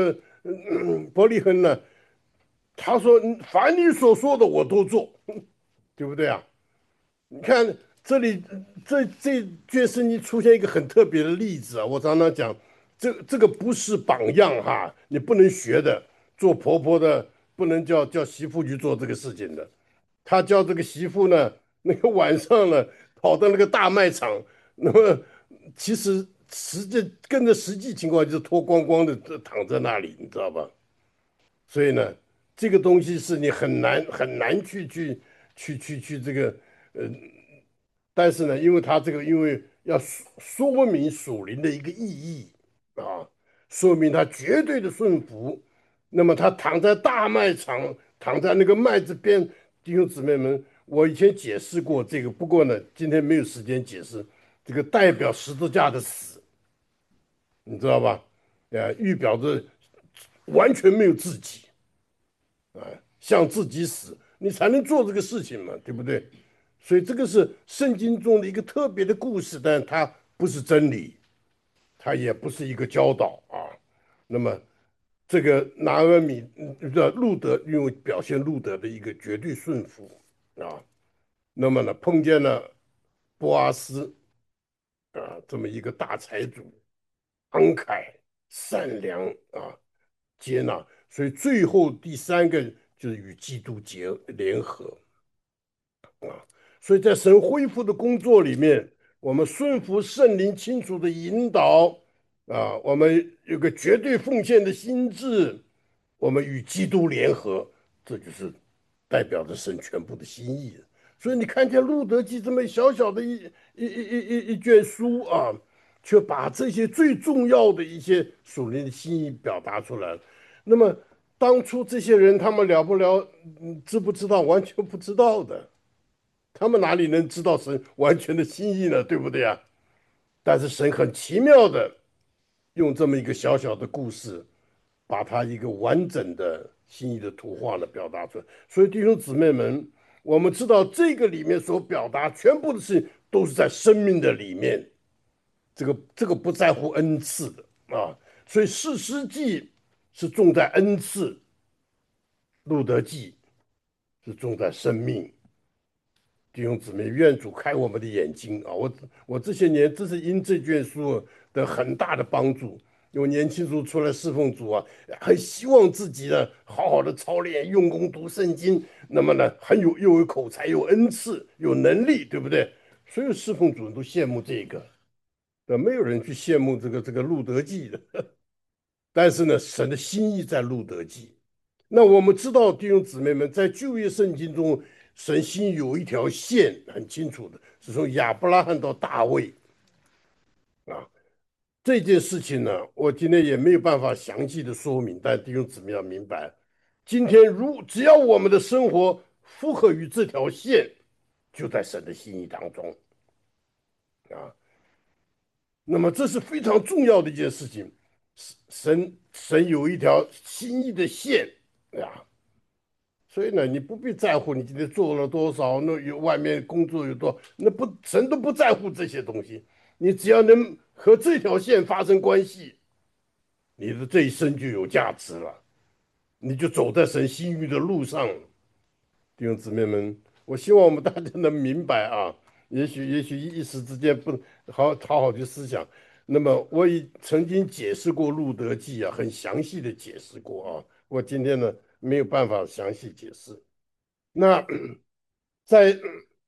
伯利恒呢，他说凡你所说的我都做，对不对啊？你看这里这卷圣经出现一个很特别的例子啊，我常常讲，这个不是榜样哈，你不能学的。做婆婆的不能叫媳妇去做这个事情的。他叫这个媳妇呢，那个晚上呢，跑到那个大卖场，那么其实跟着实际情况就是脱光光的躺在那里，你知道吧？所以呢，这个东西是你很难去这个。但是呢，因为他这个因为要说明属灵的一个意义啊，说明他绝对的顺服。那么他躺在大卖场，躺在那个麦子边，弟兄姊妹们，我以前解释过这个，不过呢，今天没有时间解释。这个代表十字架的死，你知道吧？预表着完全没有自己，向自己死，你才能做这个事情嘛，对不对？所以这个是圣经中的一个特别的故事，但它不是真理，它也不是一个教导啊。那么这个拿俄米的路德，因为表现路德的一个绝对顺服啊，那么呢碰见了波阿斯啊这么一个大财主，慷慨善良啊，接纳，所以最后第三个就是与基督联合。所以在神恢复的工作里面，我们顺服圣灵清楚的引导啊，我们有个绝对奉献的心智，我们与基督联合，这就是代表着神全部的心意。所以你看见《路德记》这么小小的一卷书啊，却把这些最重要的一些属灵的心意表达出来了。那么当初这些人他们了不了，知不知道？完全不知道的。他们哪里能知道神完全的心意呢？对不对呀？但是神很奇妙的用这么一个小小的故事，把他一个完整的心意的图画呢表达出来。所以弟兄姊妹们，我们知道这个里面所表达全部的事情都是在生命的里面，这个不在乎恩赐的啊。所以士师记是重在恩赐，路德记是重在生命。弟兄姊妹，愿主开我们的眼睛啊！我这些年，这是因这卷书的很大的帮助。因为年轻时候出来侍奉主啊，很希望自己呢好好的操练，用功读圣经。那么呢，又有口才，有恩赐，有能力，对不对？所有侍奉主人都羡慕这个，没有人去羡慕这个路德记的。但是呢，神的心意在路德记。那我们知道，弟兄姊妹们，在旧约圣经中，神心有一条线很清楚的，是从亚伯拉罕到大卫啊。这件事情呢，我今天也没有办法详细的说明，但弟兄姊妹要明白，今天只要我们的生活符合于这条线，就在神的心意当中啊。那么这是非常重要的一件事情，神有一条心意的线啊。所以呢，你不必在乎你今天做了多少，那有外面工作有多，那不神都不在乎这些东西。你只要能和这条线发生关系，你的这一生就有价值了，你就走在神心意的路上。弟兄姊妹们，我希望我们大家能明白啊。也许一时之间不好去思想。那么我已曾经解释过《路德记》啊，很详细的解释过啊。我今天呢没有办法详细解释。那在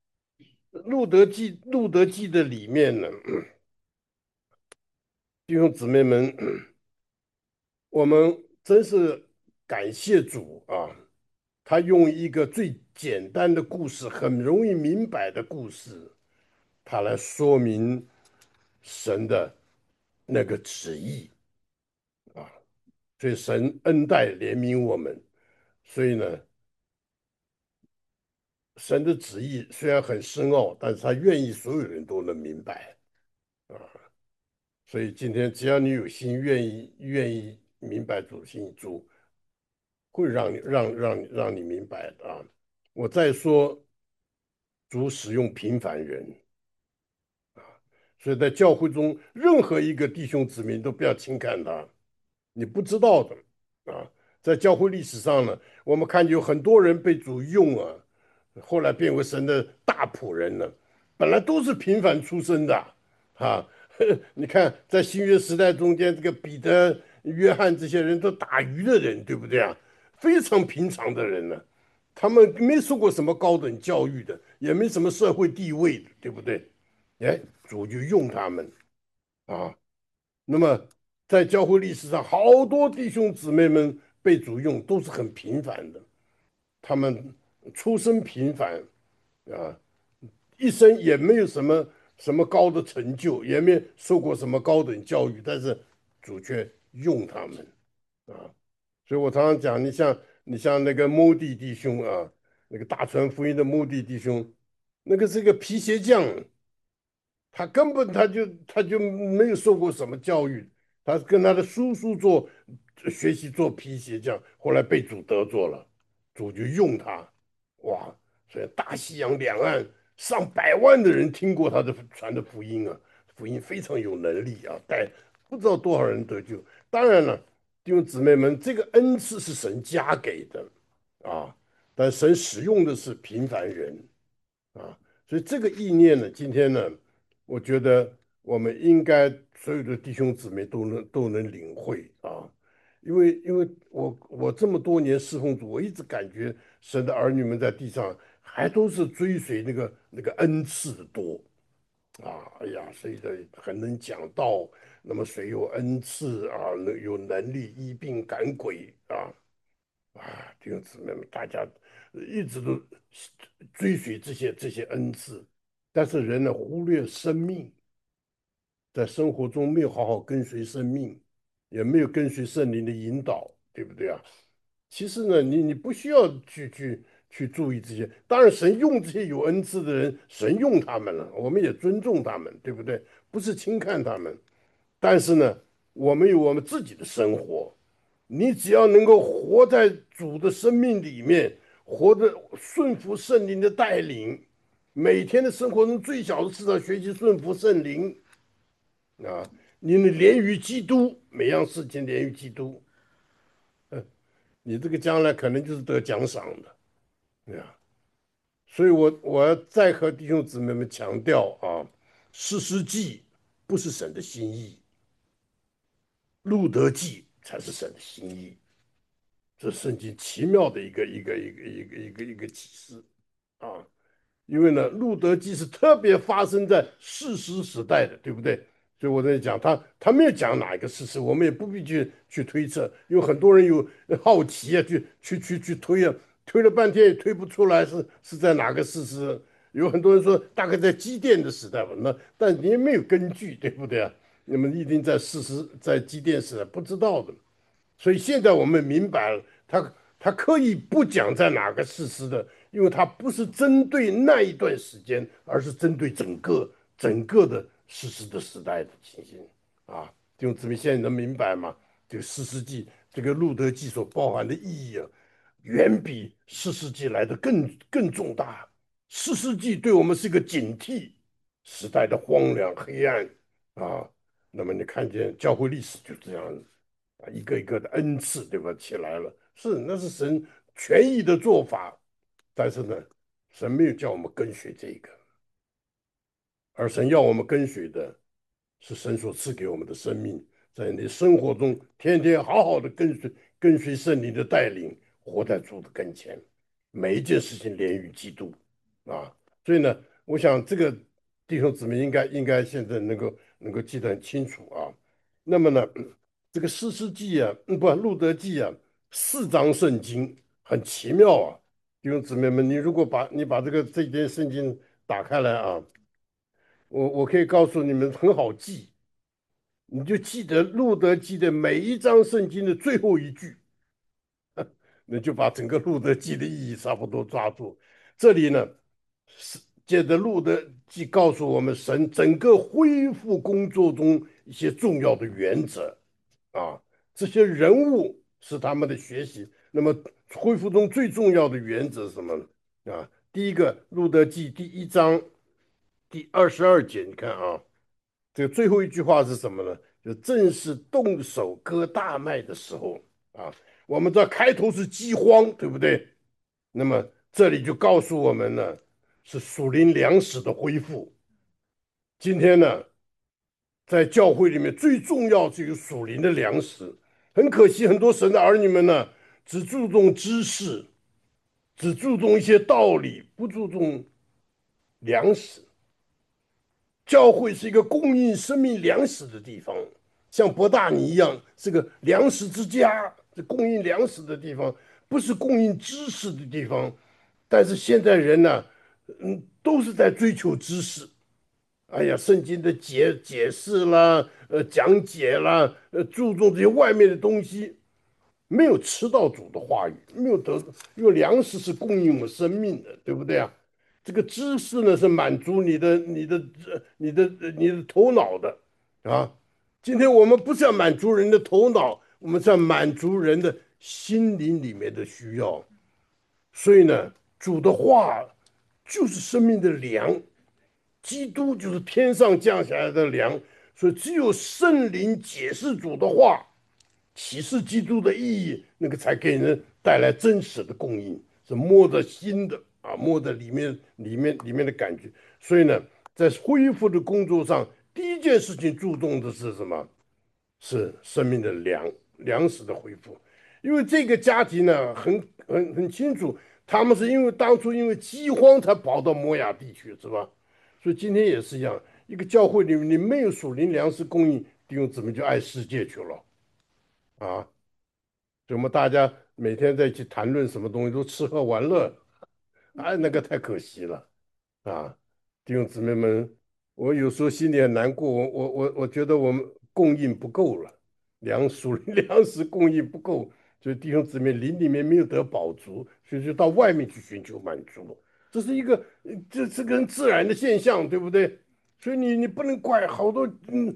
路德记的里面呢，弟兄姊妹们，我们真是感谢主啊！他用一个最简单的故事，很容易明白的故事，他来说明神的那个旨意啊。所以神恩待怜悯我们，所以呢，神的旨意虽然很深奥，但是他愿意所有人都能明白。所以今天只要你有心，愿意明白主心，主会让你明白的啊。我再说，主使用平凡人，所以在教会中，任何一个弟兄姊妹都不要轻看他，你不知道的啊。在教会历史上呢，我们看见有很多人被主用啊，后来变为神的大仆人了，本来都是平凡出身的啊。你看，在新约时代中间，这个彼得、约翰这些人都打鱼的人，对不对啊？非常平常的人呢，他们没受过什么高等教育的，也没什么社会地位的，对不对？哎，主就用他们啊。那么在教会历史上，好多弟兄姊妹们被主用，都是很平凡的，他们出身平凡啊，一生也没有什么高的成就，也没受过什么高等教育，但是主却用他们啊。所以我常常讲，你像那个摩迪弟兄啊，那个大传福音的摩迪弟兄，那个是一个皮鞋匠，他根本他就没有受过什么教育，他跟他的叔叔学习做皮鞋匠，后来被主得罪了，主就用他，哇！所以大西洋两岸上百万的人听过他的传的福音啊，福音非常有能力啊，带不知道多少人得救。当然了，弟兄姊妹们，这个恩赐是神加给的啊，但神使用的是平凡人。啊，所以这个意念呢，今天呢，我觉得我们应该所有的弟兄姊妹都能领会啊，因为我这么多年侍奉主，我一直感觉神的儿女们在地上还都是追随那个恩赐的多啊，哎呀，谁的很能讲道，那么谁有恩赐啊，有能力医病赶鬼啊，啊，弟兄姊妹们，大家一直都追随这些恩赐，但是人呢忽略生命，在生活中没有好好跟随生命，也没有跟随圣灵的引导，对不对啊？其实呢，你不需要去注意这些。当然，神用这些有恩赐的人，神用他们了，我们也尊重他们，对不对？不是轻看他们，但是呢，我们有我们自己的生活。你只要能够活在主的生命里面，活得顺服圣灵的带领，每天的生活中最小的事要学习顺服圣灵啊！你连于基督，每样事情连于基督，你这个将来可能就是得奖赏的啊！所以我要再和弟兄姊妹们强调啊，士师记不是神的心意，路德记才是神的心意。这圣经奇妙的一个启示啊！因为呢，路德记是特别发生在士师时代的，对不对？所以我在讲他没有讲哪一个事实，我们也不必去推测，因为很多人有好奇啊，去推啊，推了半天也推不出来是在哪个事实。有很多人说大概在基甸的时代吧，但你也没有根据，对不对啊？你们一定在事实在基甸时代不知道的。所以现在我们明白了，他刻意不讲在哪个事实的，因为他不是针对那一段时间，而是针对整个的事实的时代的情形啊。弟兄姊妹，现在能明白吗？这个四世纪，这个路德记所包含的意义啊，远比四世纪来的更重大。四世纪对我们是一个警惕，时代的荒凉黑暗啊。那么你看见教会历史就这样啊，一个一个的恩赐，对吧？起来了，那是神权益的做法，但是呢，神没有叫我们跟随这个，而神要我们跟随的是神所赐给我们的生命，在你生活中天天好好的跟随圣灵的带领，活在主的跟前，每一件事情连于基督啊。所以呢，我想这个弟兄姊妹应该现在能够记得很清楚啊。那么呢，这个士师记啊，不，路德记啊，4章圣经很奇妙啊。弟兄姊妹们，你如果把这件圣经打开来啊，我可以告诉你们很好记，你就记得路德记的每一章圣经的最后一句，那就把整个路德记的意义差不多抓住。这里呢，是借着路德记告诉我们神整个恢复工作中一些重要的原则啊，这些人物是他们的学习。那么恢复中最重要的原则是什么呢？啊，第一个，路德记第1章第22节，你看啊，这个最后一句话是什么呢？就正是动手割大麦的时候啊。 我们知道开头是饥荒，对不对？那么这里就告诉我们呢，是属灵粮食的恢复。今天呢，在教会里面最重要这个属灵的粮食。很可惜，很多神的儿女们呢，只注重知识，只注重一些道理，不注重粮食。教会是一个供应生命粮食的地方，像伯大尼一样是个粮食之家，这供应粮食的地方，不是供应知识的地方。但是现在人呢，都是在追求知识。哎呀，圣经的解释啦，讲解啦，注重这些外面的东西，没有吃到主的话语，没有得，因为粮食是供应我们生命的，对不对啊？这个知识呢是满足你的头脑的啊。今天我们不是要满足人的头脑，我们是要满足人的心灵里面的需要。所以呢，主的话就是生命的粮，基督就是天上降下来的粮。所以只有圣灵解释主的话，启示基督的意义，那个才给人带来真实的供应，是摸着心的啊，摸着里面的感觉。所以呢，在恢复的工作上，第一件事情注重的是什么？是生命的粮食的恢复。因为这个家庭呢，很清楚，他们是因为当初因为饥荒才跑到摩亚地区，是吧？所以今天也是一样，一个教会里面你没有属灵粮食供应，弟兄姊妹就爱世界去了啊。怎么大家每天在一起谈论什么东西都吃喝玩乐，哎，那个太可惜了啊！弟兄姊妹们，我有时候心里很难过，我觉得我们供应不够了，属灵粮食供应不够，所以弟兄姊妹灵里面没有得饱足，所以就到外面去寻求满足，这是一个这是个很自然的现象，对不对？所以你不能怪好多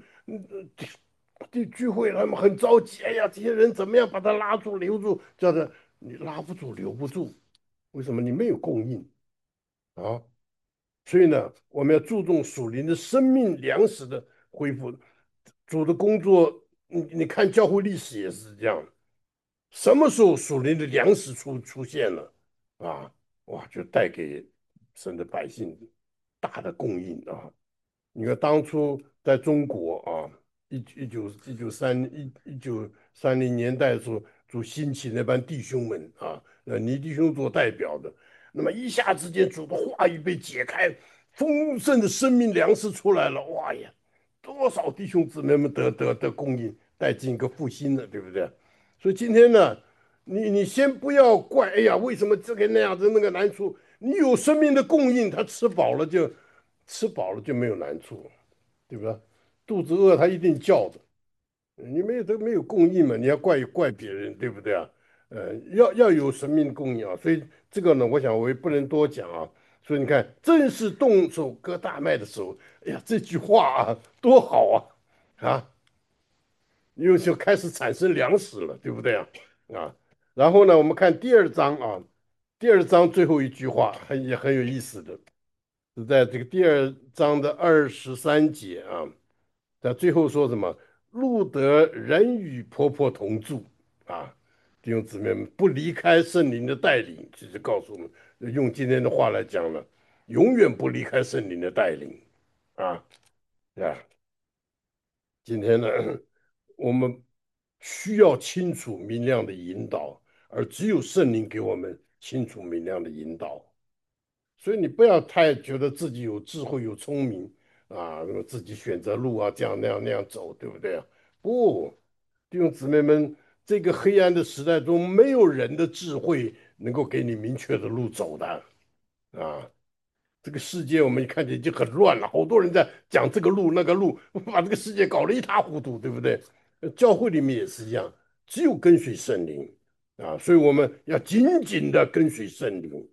聚会他们很着急，哎呀，这些人怎么样把他拉住留住？叫做你拉不住留不住，为什么？你没有供应啊。所以呢，我们要注重属灵的生命粮食的恢复。主的工作，你看教会历史也是这样，什么时候属灵的粮食出现了啊？哇，就带给神的百姓大的供应啊。你看当初在中国啊，1930年代的时候，主兴起那班弟兄们啊，你弟兄做代表的，那么一下之间主的话语被解开，丰盛的生命粮食出来了，哇呀，多少弟兄姊妹们得供应，带进一个复兴了，对不对？所以今天呢，你先不要怪，哎呀，为什么这个那样子那个难处？你有生命的供应，他吃饱了就没有难处，对吧？肚子饿他一定叫的，你没有供应嘛，你要怪别人，对不对啊？要有生命供应啊，所以这个呢，我想我也不能多讲啊。所以你看，正是动手割大麦的时候，哎呀，这句话啊，多好啊！又就开始产生粮食了，对不对啊？啊，然后呢，我们看第二章啊，第二章最后一句话也很有意思的，是在这个第二章的23节啊，在最后说什么？路德人与婆婆同住啊，弟兄姊妹们不离开圣灵的带领，其实告诉我们，用今天的话来讲呢，永远不离开圣灵的带领啊。啊，今天呢，我们需要清楚明亮的引导，而只有圣灵给我们清楚明亮的引导。所以你不要太觉得自己有智慧、有聪明啊，自己选择路啊，这样那样走，对不对啊？不，弟兄姊妹们，这个黑暗的时代中，没有人的智慧能够给你明确的路走的啊。这个世界我们看见已经很乱了，好多人在讲这个路那个路，把这个世界搞得一塌糊涂，对不对？教会里面也是一样，只有跟随圣灵啊，所以我们要紧紧的跟随圣灵。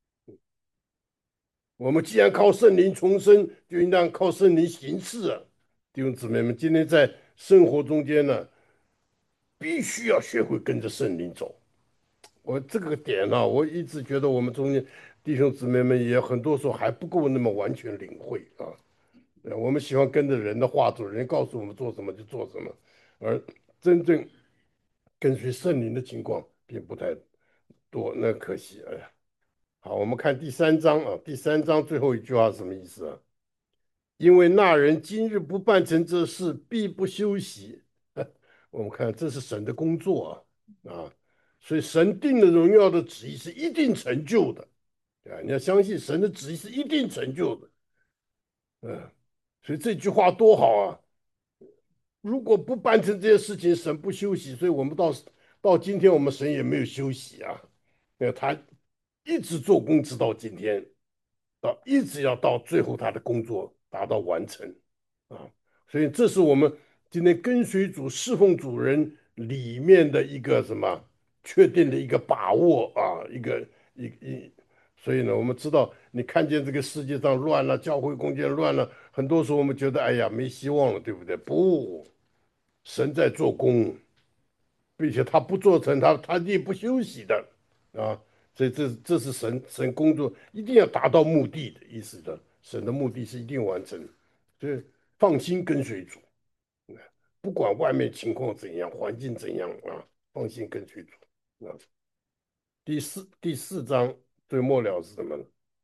我们既然靠圣灵重生，就应当靠圣灵行事啊！弟兄姊妹们，今天在生活中间呢，必须要学会跟着圣灵走。我这个点呢、我一直觉得我们中间弟兄姊妹们也很多时候还不够那么完全领会啊。我们喜欢跟着人的话做，人告诉我们做什么就做什么，而真正跟随圣灵的情况并不太多，那可惜，哎呀。好，我们看第三章啊，第三章最后一句话是什么意思啊？因为那人今日不办成这事，必不休息。我们看这是神的工作啊，所以神定了荣耀的旨意是一定成就的，对吧？你要相信神的旨意是一定成就的，嗯，所以这句话多好啊！如果不办成这些事情，神不休息，所以我们到今天，我们神也没有休息啊，他一直做工直到今天，一直要到最后他的工作达到完成啊，所以这是我们今天跟随主、侍奉主人里面的一个什么确定的一个把握啊，一，所以呢，我们知道你看见这个世界上乱了，教会空间乱了，很多时候我们觉得哎呀没希望了，对不对？不，神在做工，并且他不做成，他也不休息的啊。所以这是神工作一定要达到目的的意思的，神的目的是一定完成的，所以放心跟随主，不管外面情况怎样，环境怎样啊，放心跟随主啊。第四章最末了是什么呢？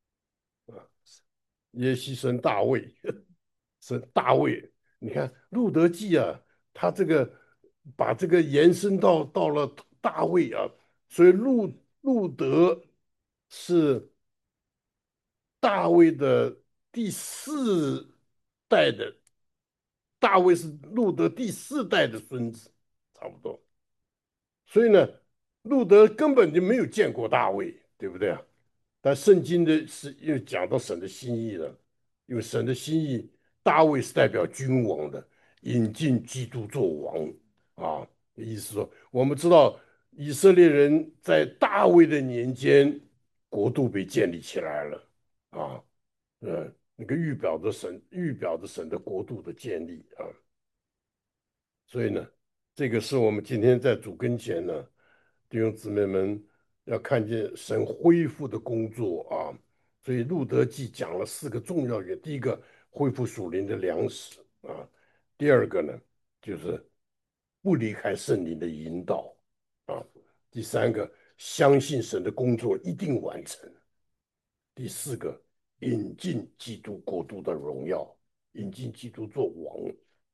耶牺牲大卫，是大卫。你看《路德记》啊，他这个把这个延伸到了大卫啊，所以路德是大卫的第四代的，大卫是路德第四代的孙子，差不多。所以呢，路德根本就没有见过大卫，对不对啊？但圣经的是又讲到神的心意了，因为神的心意，大卫是代表君王的，引进基督做王啊，意思说，我们知道以色列人在大卫的年间，国度被建立起来了啊，那个预表着神的国度的建立啊。所以呢，这个是我们今天在主跟前呢，弟兄姊妹们要看见神恢复的工作啊。所以路德记讲了四个重要原因：第一个，恢复属灵的粮食啊；第二个呢，就是不离开圣灵的引导啊；第三个，相信神的工作一定完成；第四个，引进基督国度的荣耀，引进基督做王。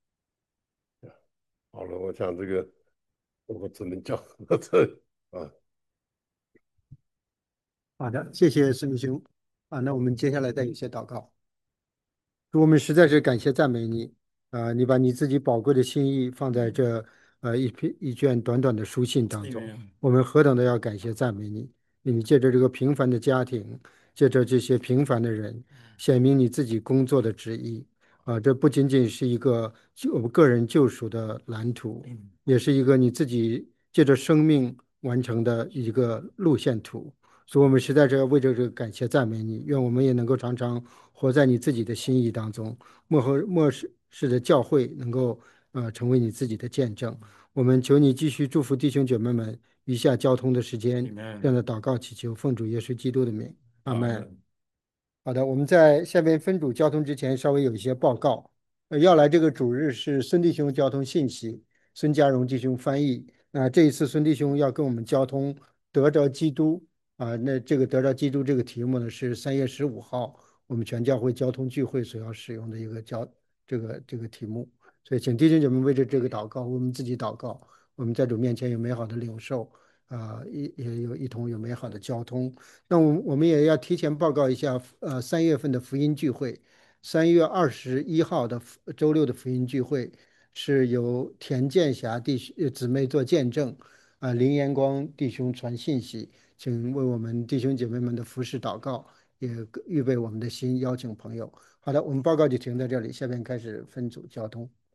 好了，我想这个我只能讲到这里啊。 好的，谢谢师母兄。那我们接下来再有些祷告。主，我们实在是感谢赞美你，你把你自己宝贵的心意放在这一卷短短的书信当中，我们何等的要感谢赞美你！你借着这个平凡的家庭，借着这些平凡的人，显明你自己工作的旨意。这不仅仅是一个我们个人救赎的蓝图，也是一个你自己借着生命完成的一个路线图。所以，我们实在是要为这个感谢赞美你，愿我们也能够常常活在你自己的心意当中，末世的教会能够成为你自己的见证。我们求你继续祝福弟兄姐妹们余下交通的时间，这样的祷告祈求，奉主耶稣基督的名，阿门。好的，我们在下边分组交通之前，稍微有一些报告。要来这个主日是孙弟兄交通信息，孙家荣弟兄翻译。这一次孙弟兄要跟我们交通得着基督那这个得着基督这个题目呢是3月15号我们全教会交通聚会所要使用的一个这个题目。所以请弟兄姐妹为着这个祷告，为我们自己祷告，我们在主面前有美好的领受也有一同有美好的交通。那我们也要提前报告一下，3月份的福音聚会，3月21号的周六的福音聚会是由田建霞姊妹做见证，林延光弟兄传信息，请为我们弟兄姐妹们的服侍祷告，也预备我们的心，邀请朋友。好的，我们报告就停在这里，下面开始分组交通。